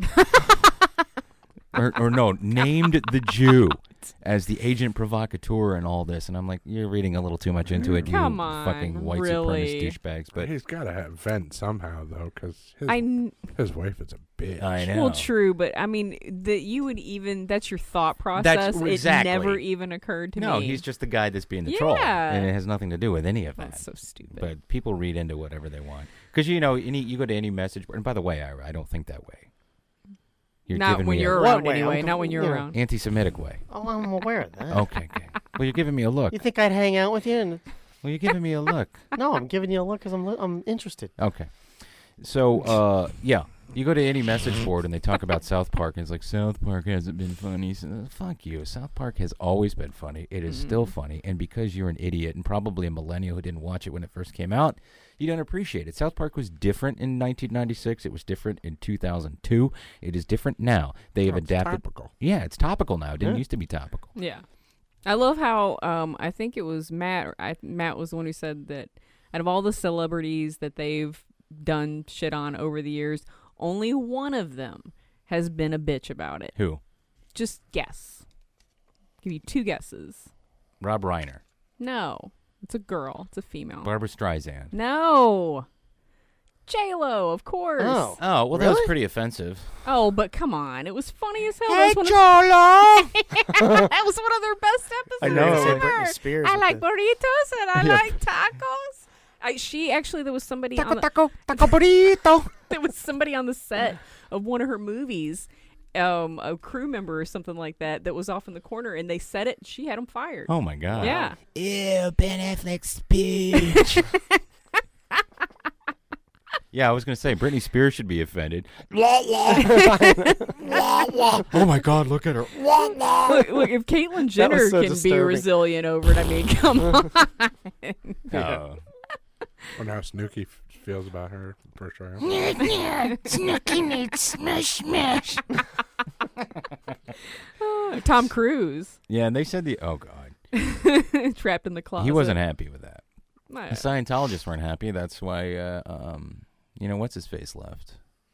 or, or no, named the Jew as the agent provocateur and all this. And I'm like, you're reading a little too much into it, Come you on, fucking white really? supremacist douchebags. But he's got to have vent somehow though, because his, I kn- his wife is a bitch. I know. Well, true, but I mean that you would even that's your thought process. exactly. It never even occurred to no, me. he's just the guy that's being the troll, Yeah. and it has nothing to do with any of that. That's so stupid. But people read into whatever they want because you know, any you go to any message board. And by the way, I, I don't think that way. You're not giving when me you're a, around What way? anyway. I'm Not when you're conf- around. anti-Semitic way. Oh, I'm aware of that. Okay, okay. Well, you're giving me a look. You think I'd hang out with you? And Well, you're giving me a look. no, I'm giving you a look because I'm li- I'm interested. Okay. So, uh, yeah, you go to any message board and they talk about South Park, and it's like, South Park hasn't been funny. So, fuck you. South Park has always been funny. It is still funny. And because you're an idiot and probably a millennial who didn't watch it when it first came out, you don't appreciate it. South Park was different in nineteen ninety-six. It was different in two thousand two. It is different now. They have Oh, it's adapted. topical. Yeah, it's topical now. It didn't Yeah. used to be topical. Yeah, I love how um I think it was Matt. Or I, Matt was the one who said that out of all the celebrities that they've done shit on over the years, only one of them has been a bitch about it. Who? Just guess. Give you two guesses. Rob Reiner. No, it's a girl. It's a female. Barbara Streisand. No. J-Lo, of course. Oh. Oh, well, that was pretty offensive. Oh, but come on. It was funny as hell. Hey, That was Cholo! one of- That was one of their best episodes. I know, ever. Britney Spears I with like the- burritos and I Yeah. like tacos. I, she actually, there was somebody Taco, on the, taco, taco burrito. there was somebody on the set of one of her movies, um, a crew member or something like that, that was off in the corner, and they said it. She had him fired. Oh, my God. Yeah. Ew, Ben Affleck's bitch. Yeah, I was going to say, Britney Spears should be offended. Oh, my God, look at her. Look, look, if Caitlyn Jenner so can be disturbing. resilient over it, I mean, come on. Oh. Wonder how Snooki f- feels about her portrayal. Snooki needs smash smash. Tom Cruise. Yeah, and they said the, oh, God. Trapped in the closet. He wasn't happy with that. My- The Scientologists weren't happy. That's why, uh, um, you know, what's his face left?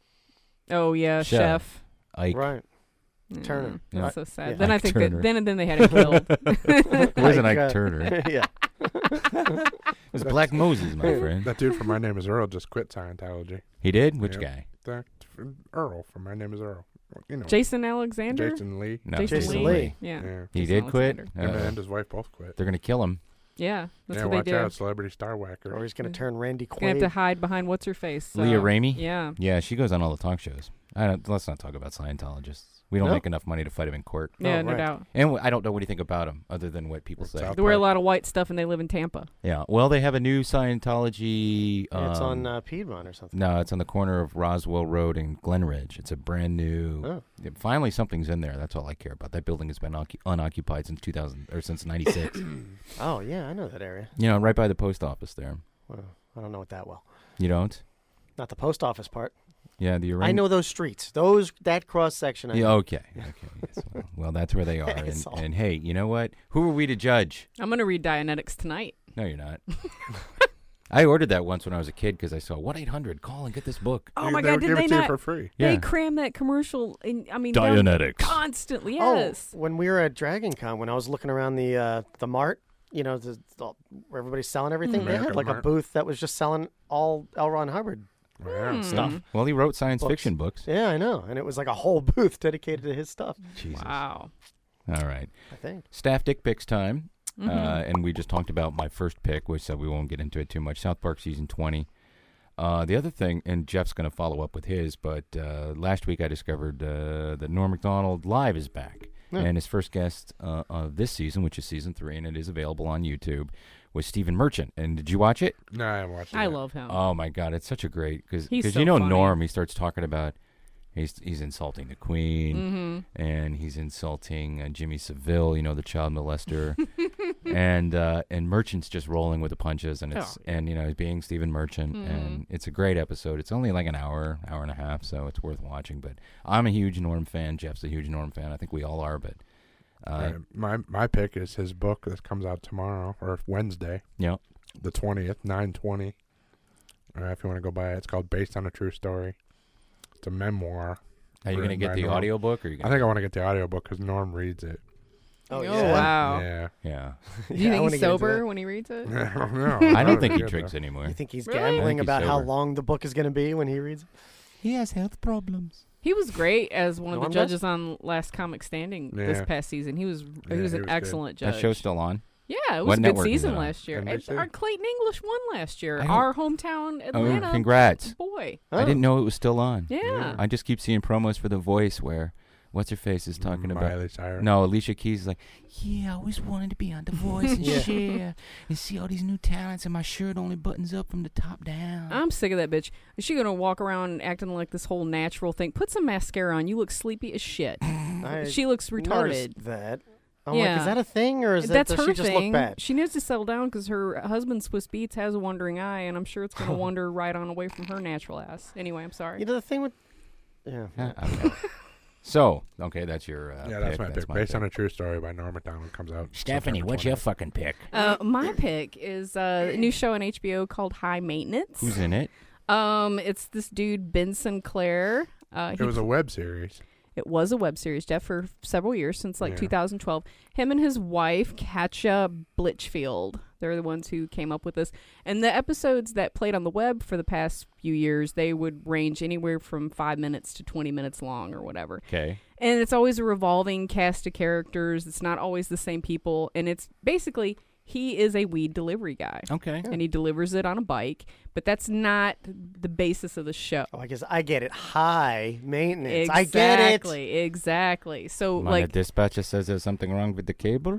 Oh yeah, Chef. Ike. Right. Mm, Turner. Yeah. That's so sad. Yeah. Then I Ike think Turner. that then and then they had him killed. It wasn't Ike uh, Turner. yeah. It was Black Moses, my friend. That dude from My Name is Earl just quit Scientology. He did? Which Yep. guy? That Earl from My Name is Earl. You know, Jason Alexander. Jason Lee. No, Jason, Jason Lee. Lee. Yeah. Yeah. He Jason did quit? Alexander. Him Uh, and his wife both quit. they're going to kill him. Yeah, that's yeah, what they watch do. out, Celebrity Star Whacker. Or he's going to turn Randy Gonna have Quaid. to hide behind what's her face. Leah uh, Ramey? Yeah. Yeah, she goes on all the talk shows. I don't, let's not talk about Scientologists. We don't No. make enough money to fight him in court. Yeah, Oh, no right. doubt. And w- I don't know what do you think about them, other than what people say. South They wear a Park. lot of white stuff and they live in Tampa. Yeah, well, they have a new Scientology. Yeah, it's on um, uh, Piedmont or something. No, it's on the corner of Roswell Road and Glen Ridge. It's a brand new. Oh. Yeah, finally, something's in there. That's all I care about. That building has been occu- unoccupied since two thousand or since ninety-six. Oh, yeah, I know that area. You know, right by the post office there. Well, I don't know it that well. You don't? Not the post office part. Yeah, the I know those streets. Those that cross section. I Yeah, know. okay. Okay. Yes, well, well, that's where they are. And, It's all- and hey, you know what? Who are we to judge? I'm gonna read Dianetics tonight. No, you're not. I ordered that once when I was a kid because I saw one eight hundred call and get this book. Oh They- my they God! would Did give they it to you not? for free. They Yeah. crammed that commercial in. I mean, down Dianetics. constantly. Yes. Oh, when we were at Dragon Con, when I was looking around the uh, the mart, you know, the, the, where everybody's selling everything, they had American like a Mart. booth that was just selling all L. Ron Hubbard Wow. stuff. Well, he wrote science Books. fiction books. Yeah, I know, and it was like a whole booth dedicated to his stuff. Jesus. Wow. All right. I think. Staff dick picks time. Mhm. Uh, and we just talked about my first pick, which so we won't get into it too much. South Park season twenty. Uh, the other thing, and Jeff's going to follow up with his, but uh, last week I discovered uh, that Norm Macdonald Live is back. Yeah. And his first guest uh, of this season, which is season three, and it is available on YouTube, was Stephen Merchant. And did you watch it? No, I haven't watched it. I yet. love him. Oh, my God. It's such a great, because He's so you know funny. Norm, he starts talking about, he's he's insulting the Queen, Mm-hmm. and he's insulting uh, Jimmy Savile, you know, the child molester. and uh, and Merchant's just rolling with the punches, and it's Oh. and you know he's being Stephen Merchant, Mhm. and it's a great episode. It's only like an hour, hour and a half, so it's worth watching. But I'm a huge Norm fan. Jeff's a huge Norm fan. I think we all are. But uh, Uh, my my pick is his book that comes out tomorrow or Wednesday, yeah, the twentieth, nine twenty. Uh, if you want to go buy it, it's called Based on a True Story. It's a memoir. are you going to written get by the Norm. audiobook, or are you I gonna think I want to get the audiobook because Norm reads it. Oh, Oh, yeah. wow. Yeah. yeah? Do Yeah, you I think wanna he's get into sober that. when he reads it? I don't know. I don't Probably think he good, drinks though. anymore. You think he's Really? I gambling think he's about how sober. long the book is going to be when he reads it? He has health problems. He was great as one of Norm the does? judges on Last Comic Standing this Yeah. past season. He was Yeah, he was he an was good. excellent judge. That show's still on. Yeah, it was What a good network is season it on? last year. N B C? And our Clayton English won last year. I don't- Our hometown Atlanta. Oh, congrats! Boy. I didn't know it was still on. Yeah. I just keep seeing promos for The Voice where what's her face is talking about. Miley Cyrus. No, Alicia Keys is like, yeah, I always wanted to be on The Voice and Yeah. share and see all these new talents, and my shirt only buttons up from the top down. I'm sick of that bitch. Is she gonna walk around acting like this whole natural thing? Put some mascara on. You look sleepy as shit. I She looks retarded. noticed that. I'm Yeah. like, is that a thing, or is That's that, does her she just thing. look bad? She needs to settle down because her husband Swiss Beats has a wandering eye, and I'm sure it's gonna wander right on away from her natural ass. Anyway, I'm sorry. You know the thing with, yeah. Yeah, okay. So, okay, that's your uh, Yeah, that's pick. my pick. Based on a True Story by Norm Macdonald comes out. Stephanie, September what's your twentieth. fucking pick? Uh, my pick is uh, a new show on H B O called High Maintenance. Who's in it? Um, it's this dude Ben Sinclair. Uh, It he was a web series. It was a web series, Jeff, for several years, since like Yeah. two thousand twelve. Him and his wife, Katja Blitchfield. They're the ones who came up with this. And the episodes that played on the web for the past few years, they would range anywhere from five minutes to twenty minutes long or whatever. Okay. And it's always a revolving cast of characters. It's not always the same people. And it's basically, he is a weed delivery guy. Okay. And he delivers it on a bike. But that's not the basis of the show. Oh, I guess I get it. High maintenance. Exactly, I get it. Exactly. So, My like, dispatcher says there's something wrong with the cable.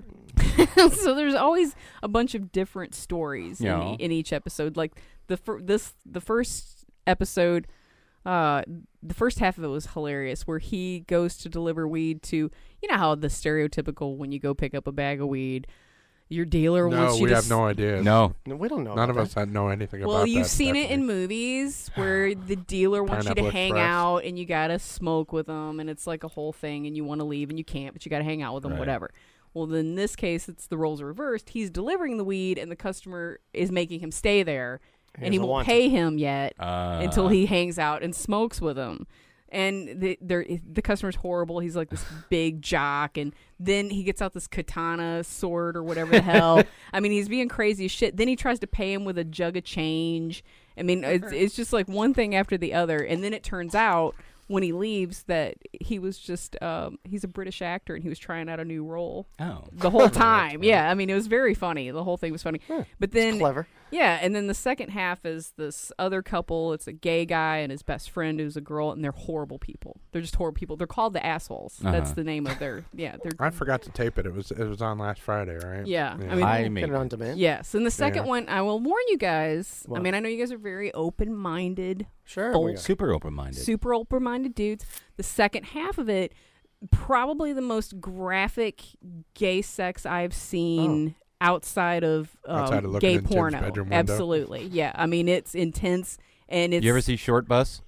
so there's always a bunch of different stories Yeah. in, e- in each episode. Like the fir- this the first episode, uh, the first half of it was hilarious, where he goes to deliver weed to, you know how the stereotypical when you go pick up a bag of weed, your dealer No, wants you we to have s- no idea. No. No, we don't know. None about of us had know anything Well, about that. you've seen it Stephanie. in movies where the dealer wants you to Pineapple hang Express. out and you gotta smoke with them, and it's like a whole thing, and you want to leave and you can't, but you gotta hang out with them, Right. whatever. Well, in this case, it's the roles are reversed. He's delivering the weed, and the customer is making him stay there, He and he doesn't won't want pay him yet Uh, until he hangs out and smokes with him. And the they're, the customer's horrible. He's like this big jock, and then he gets out this katana sword or whatever the hell. I mean, he's being crazy as shit. Then he tries to pay him with a jug of change. I mean, it's, it's just like one thing after the other. And then it turns out when he leaves that he was just um, he's a British actor, and he was trying out a new role. Oh. The whole time. Yeah, I mean, it was very funny. The whole thing was funny. But then clever. Yeah, and then the second half is this other couple. It's a gay guy and his best friend who's a girl, and they're horrible people. They're just horrible people. They're called the assholes. Uh-huh. That's the name of their yeah. They're I forgot to tape it. It was it was on last Friday, right? yeah. I mean, Get it on demand. Yes, and the second Yeah. one, I will warn you guys. What? I mean, I know you guys are very open-minded. Sure, folk, we are. Super open-minded. super open-minded dudes. The second half of it, probably the most graphic gay sex I've seen outside of, um, Outside of looking gay in Tim's porno. bedroom window. Absolutely, yeah. I mean, it's intense, and it's. You ever see Short Bus?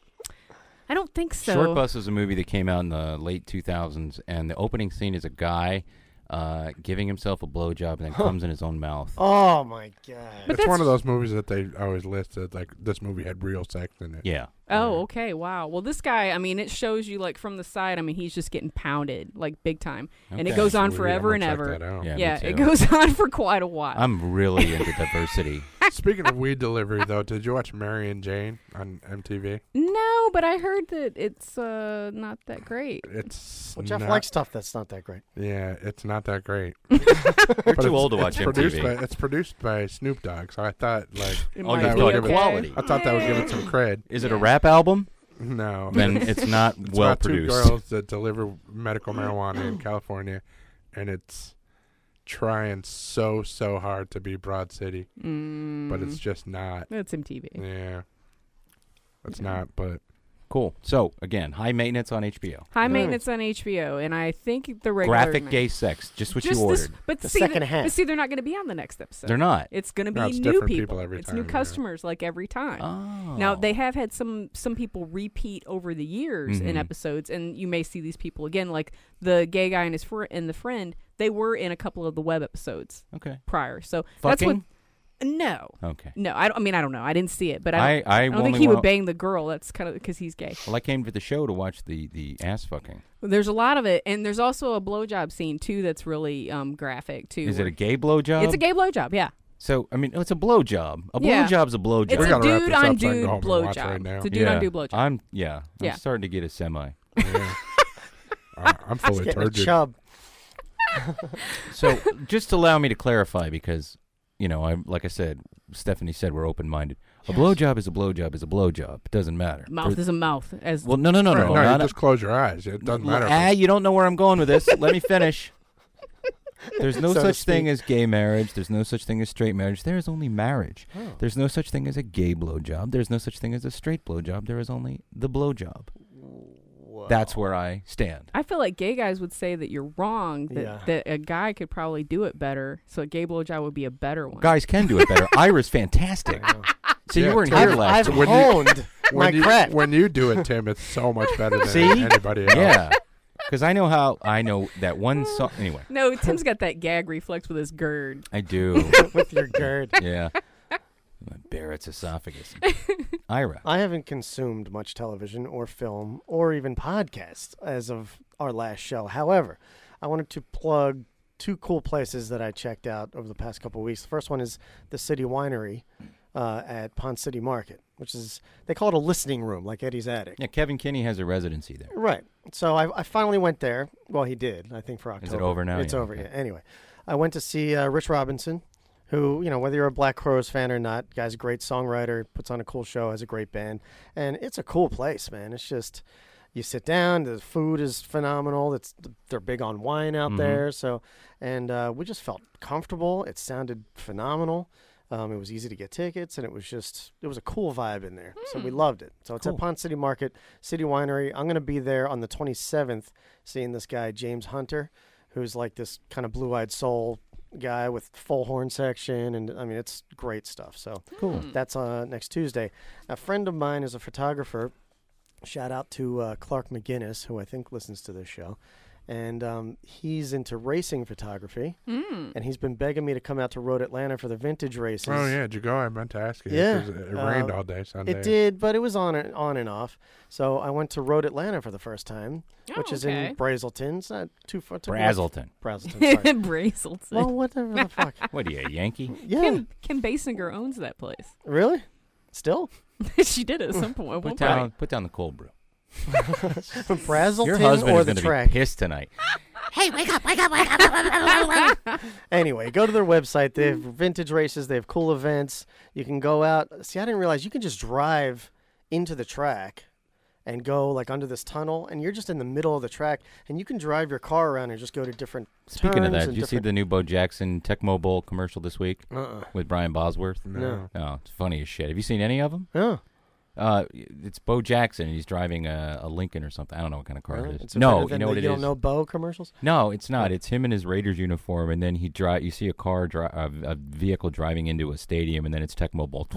I don't think so. Short Bus is a movie that came out in the late two thousands, and the opening scene is a guy uh, giving himself a blowjob and then comes in his own mouth. Oh my god! It's one of those movies that they always list that like this movie had real sex in it. Yeah. Oh, okay. Wow. Well, this guy, I mean, it shows you like from the side. I mean, he's just getting pounded like big time, and it Okay. goes on Sweet, forever I'm and gonna check ever. that out. Yeah, me yeah, it too. goes on for quite a while. I'm really into diversity. Speaking of weed delivery, though, did you watch Mary and Jane on M T V? No, but I heard that it's uh, not that great. It's Well, Jeff not- likes stuff that's not that great. Yeah, it's not that great. You're But too it's- old to watch it's M T V. produced by, it's produced by Snoop Dogg, so I thought like It Oh, might you that be would thought give it- quality. I thought that would give it some cred. Is it a rap album? No, Then it's not it's well about produced. Two girls that deliver medical marijuana in California, and it's trying so so hard to be Broad City, Mm. but it's just not. It's M T V. Yeah, it's not. But Cool. So again, high maintenance on H B O. High maintenance on H B O, and I think the regular Graphic gay sex, just what Just you this- ordered. but The see, second the- half. But see, they're not going to be on the next episode. They're not. It's going to be No, it's new different people. people every it's time, new yeah. customers like every time. Oh. Now they have had some some people repeat over the years in Mhm. episodes, and you may see these people again, like the gay guy and his fr- and the friend. They were in a couple of the web episodes. Okay. Prior, so that's Fucking? what. No. Okay. No, I, don't, I mean I don't know. I didn't see it, but I don't, I- I don't think only he wa- would bang the girl. That's kind of because he's gay. Well, I came to the show to watch the, the ass fucking. There's a lot of it, and there's also a blowjob scene too that's really um, graphic too. Is it where- a gay blowjob? It's a gay blowjob, yeah. So I mean, it's a blowjob. A Yeah. blowjob's a blowjob. It's a dude on dude blowjob. It's a dude yeah. on dude blowjob. I'm yeah. I'm Yeah. starting to get a semi. Yeah. uh, I'm fully Getting a turgid. chub. So just allow me to clarify, because you know, I like I said, Stephanie said we're open minded. A blowjob is a blowjob is a blowjob. It doesn't matter. Mouth There- is a mouth. As well, no, no, no, Right, no. no, you not- just close your eyes. It doesn't matter. if Ah, it's- you don't know where I'm going with this. Let me finish. There's no So to such thing speak. as gay marriage. There's no such thing as straight marriage. There is only marriage. Oh. There's no such thing as a gay blowjob. There's no such thing as a straight blowjob. There is only the blowjob. That's where I stand. I feel like gay guys would say that you're wrong. That, Yeah. that a guy could probably do it better. So a gay blowjob would be a better one. Guys can do it better. Ira's fantastic. So Yeah, you weren't Tim, here I've, last I've week. honed my when you, craft. when you do it, Tim, it's so much better than See? anybody else. Yeah. Because I know how, I know that one song. Anyway, No, Tim's got that gag reflex with his gird. I do. With your gird. Yeah. Barrett's esophagus. Ira. I haven't consumed much television or film or even podcasts as of our last show. However, I wanted to plug two cool places that I checked out over the past couple of weeks. The first one is the City Winery uh, at Pond City Market, which is, they call it a listening room, like Eddie's Attic. Yeah, Kevin Kinney has a residency there. Right. So I, I finally went there. Well, he did, I think, for October. Is it over now? It's Yeah, over, okay. yeah. Anyway, I went to see uh, Rich Robinson, who, you know, whether you're a Black Crowes fan or not, guy's a great songwriter, puts on a cool show, has a great band. And it's a cool place, man. It's just, you sit down, the food is phenomenal. It's They're big on wine out Mhm. there. So, and uh, we just felt comfortable. It sounded phenomenal. Um, it was easy to get tickets, and it was just, it was a cool vibe in there. So we loved it. So it's Cool. at Pond City Market, City Winery. I'm going to be there on the twenty-seventh seeing this guy, James Hunter, who's like this kind of blue-eyed soul guy with full horn section. And, I mean, it's great stuff. So Cool. that's uh, next Tuesday. A friend of mine is a photographer. Shout out to uh, Clark McGinnis, who I think listens to this show. And um, he's into racing photography. Mm. And he's been begging me to come out to Road Atlanta for the vintage races. Oh, yeah. Did you go? I meant to ask you. Yeah. 'cause It, it rained Uh, all day Sunday. It did, but it was on and, on and off. So I went to Road Atlanta for the first time, which Oh, is okay. in Brazelton. It's not too far. to Brazelton. Brazelton, sorry. Brazelton. Well, whatever the fuck. What are you, a Yankee? Yeah. Kim, Kim Basinger owns that place. Really? Still? She did at some point. at one Put down, point. put down the cold brew. Brazelton Your husband or is the going to track? be pissed tonight. Hey, wake up, wake up, wake up. wake up. Anyway, go to their website. They have vintage races. They have cool events. You can go out. See, I didn't realize you can just drive into the track and go like under this tunnel, and you're just in the middle of the track, and you can drive your car around and just go to different Speaking of turns that, and did you see different- the new Bo Jackson Tecmo Bowl commercial this week Uh-uh. with Brian Bosworth? No. Oh, it's funny as shit. Have you seen any of them? No. Uh, it's Bo Jackson, and he's driving a, a Lincoln or something. I don't know what kind of car Really? it is. It's No, better you than know the what it You is. don't know Bo commercials? No, it's not. It's him in his Raiders uniform, and then he drive. You see a car, dri- a, a vehicle driving into a stadium, and then it's Tecmo Bowl.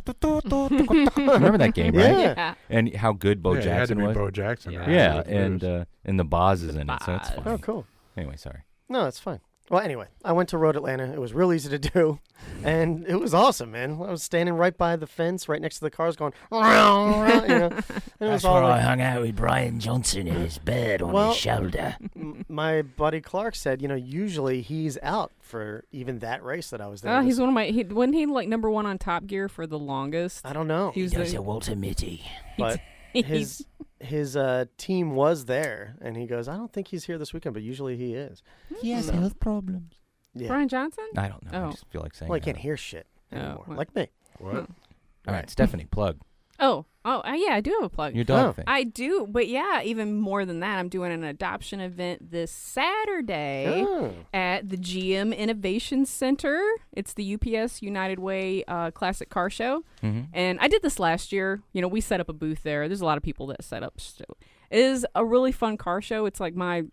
Remember that game, right? Yeah. Yeah. And how good Bo Yeah, it had to Jackson be was. Bo Jackson. Yeah. right? Yeah, With and Bruce. uh, and the Boz is in it, so it's Boz. fun. Oh, cool. Anyway, sorry. No, it's fine. Well, anyway, I went to Road Atlanta. It was real easy to do, and it was awesome, man. I was standing right by the fence, right next to the cars, going, you know. And it was That's all where I like- hung out with Brian Johnson in his bed on Well- his shoulder. M- my buddy Clark said, you know, usually he's out for even that race that I was there. Oh, he's This- one of my. He, wasn't he like number one on Top Gear for the longest? I don't know, He was He does the, a Walter Mitty. but he's- his his uh, team was there, and he goes, I don't think he's here this weekend, but usually he is. He has So- health problems. Yeah. Brian Johnson. I don't know. I Oh. just feel like saying Well, he that. can't hear shit Oh, anymore, well. like me. What? All right, Stephanie, plug Oh, oh, uh, yeah, I do have a plug. your dog Oh. thing. I do, but yeah, even more than that, I'm doing an adoption event this Saturday Oh. at the G M Innovation Center. It's the U P S United Way uh, Classic Car Show. Mhm. And I did this last year. You know, we set up a booth there. There's a lot of people that set up. So it is a really fun car show. It's like my,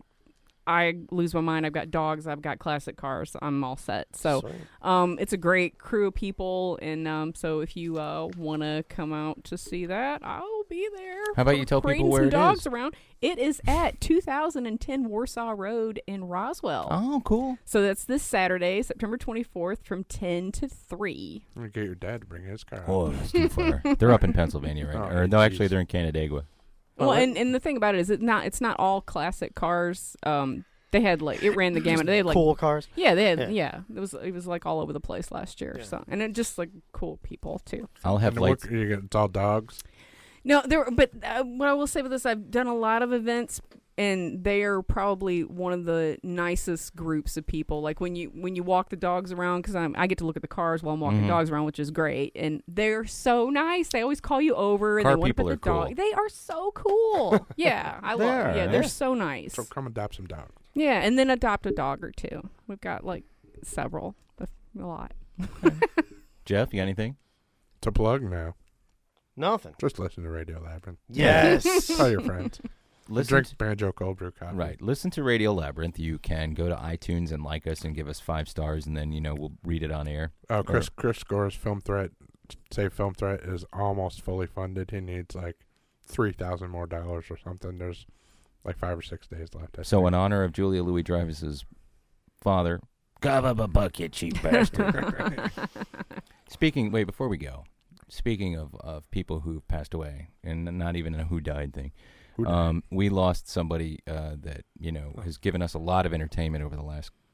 I lose my mind. I've got dogs. I've got classic cars. I'm all set. So Sweet. um, it's a great crew of people. And um, so if you uh, want to come out to see that, I'll be there. How about you tell people parading where some it dogs is? around. It is at two thousand ten Warsaw Road in Roswell. Oh, cool. So that's this Saturday, September twenty-fourth, from ten to three. I'm gonna get your dad to bring his car. Oh, that's too far. They're up in Pennsylvania right now. Oh, Or no, actually, geez. they're in Canandaigua. Well, Oh, and, and the thing about it is, it not it's not all classic cars. Um, they had like it ran the gamut. They had like cool cars. Yeah, they had Yeah. yeah. It was it was like all over the place last year. Yeah. So and it just like cool people too. I'll have And what- lights. you get, it's all dogs. No, there. But uh, what I will say with this, I've done a lot of events, and they are probably one of the nicest groups of people. Like when you when you walk the dogs around, because I get to look at the cars while I'm walking Mhm. the dogs around, which is great. And they're so nice. They always call you over, and Car they want to people put are the dog. cool. They are so cool. Yeah, I They love. are, Yeah, yeah. they're so nice. So come adopt some dogs. Yeah, and then adopt a dog or two. We've got like several, a a lot. Jeff, you got anything? To plug now. Nothing. Just listen to Radio Labyrinth. Yes. Tell your friends. Listen Drink to- Banjo Cold Brew coffee. Right. Listen to Radio Labyrinth. You can go to iTunes and like us and give us five stars, and then, you know, we'll read it on air. Oh, Chris Or- Chris Score's Film Threat, Save Film Threat is almost fully funded. He needs like three thousand more dollars or something. There's like five or six days left. I So think. in honor of Julia Louis-Dreyfus's father, Cover up a bucket, cheap bastard. speaking, wait, before we go, speaking of, of people who've passed away, and not even a who died thing, Who died? um, we lost somebody uh, that, you know, has given us a lot of entertainment over the last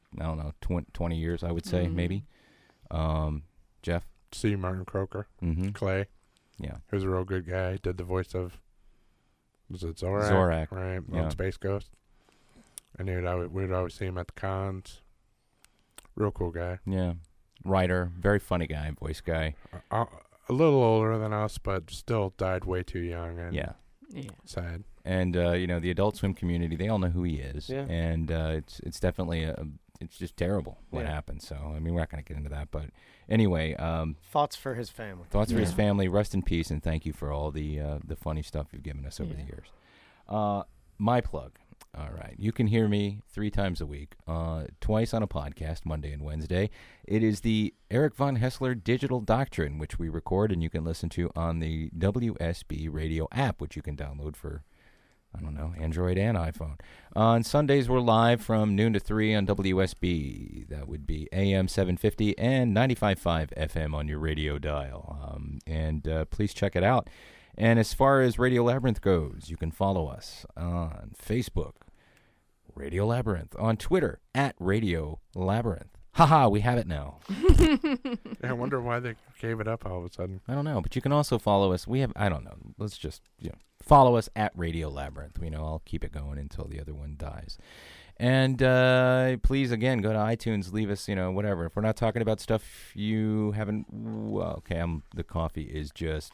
I don't know, tw- twenty years, I would say, Mhm. maybe. Um, Jeff? C. Martin Croker. Mm-hmm. Clay. Yeah. He was a real good guy. Did the voice of, was it Zorak? Zorak, Right, yeah. on Space Ghost. And he would always, we would always see him at the cons. Real cool guy. Yeah. Writer, very funny guy, voice guy. Uh, a little older than us, but still died way too young. And Yeah. Yeah. sad. And, uh, you know, the Adult Swim community, they all know who he is. Yeah. And uh, it's it's definitely, a, it's just terrible what Yeah. happened. So, I mean, we're not going to get into that. But anyway. Um, Thoughts for his family. Thoughts for his Yeah. family. Rest in peace, and thank you for all the uh, the funny stuff you've given us over the years. Uh, my plug. All right. You can hear me three times a week, uh, twice on a podcast, Monday and Wednesday. It is the Eric Von Hessler Digital Doctrine, which we record and you can listen to on the W S B Radio app, which you can download for, I don't know, Android and iPhone. On Sundays, we're live from noon to three on W S B. That would be A M seven fifty and ninety-five point five F M on your radio dial. Um, and uh, please check it out. And as far as Radio Labyrinth goes, you can follow us on Facebook, Radio Labyrinth, on Twitter, at Radio Labyrinth. Haha, we have it now. Yeah, I wonder why they gave it up all of a sudden. I don't know, but you can also follow us. We have, I don't know, let's just, you know, follow us at Radio Labyrinth. We know I'll keep it going until the other one dies. And uh, please, again, go to iTunes, leave us, you know, whatever. If we're not talking about stuff you haven't, well, okay, I'm, the coffee is just,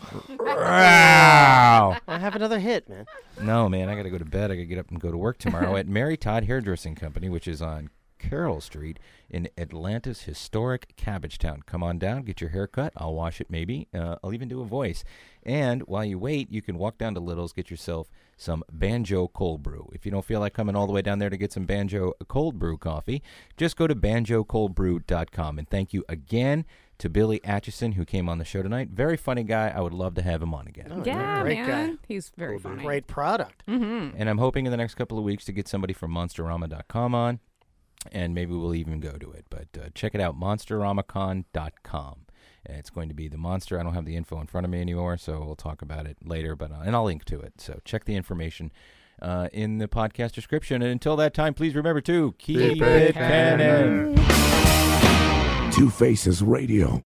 I have another hit, man. No, man, I got to go to bed. I got to get up and go to work tomorrow at Mary Todd Hairdressing Company, which is on Carroll Street in Atlanta's historic Cabbagetown. Come on down, get your hair cut. I'll wash it maybe. Uh, I'll even do a voice. And while you wait, you can walk down to Little's, get yourself some Banjo Cold Brew. If you don't feel like coming all the way down there to get some Banjo Cold Brew coffee, just go to banjo cold brew dot com. And thank you again to Billy Atchison, who came on the show tonight. Very funny guy. I would love to have him on again. Oh, Yeah, great man. guy. He's very funny. Great product. Mm-hmm. And I'm hoping in the next couple of weeks to get somebody from monsterama dot com on, and maybe we'll even go to it. But uh, check it out, monsteramacon dot com. And it's going to be the monster. I don't have the info in front of me anymore, so we'll talk about it later. But uh, and I'll link to it. So check the information uh, in the podcast description. And until that time, please remember to keep, keep it canon. Two Faces Radio.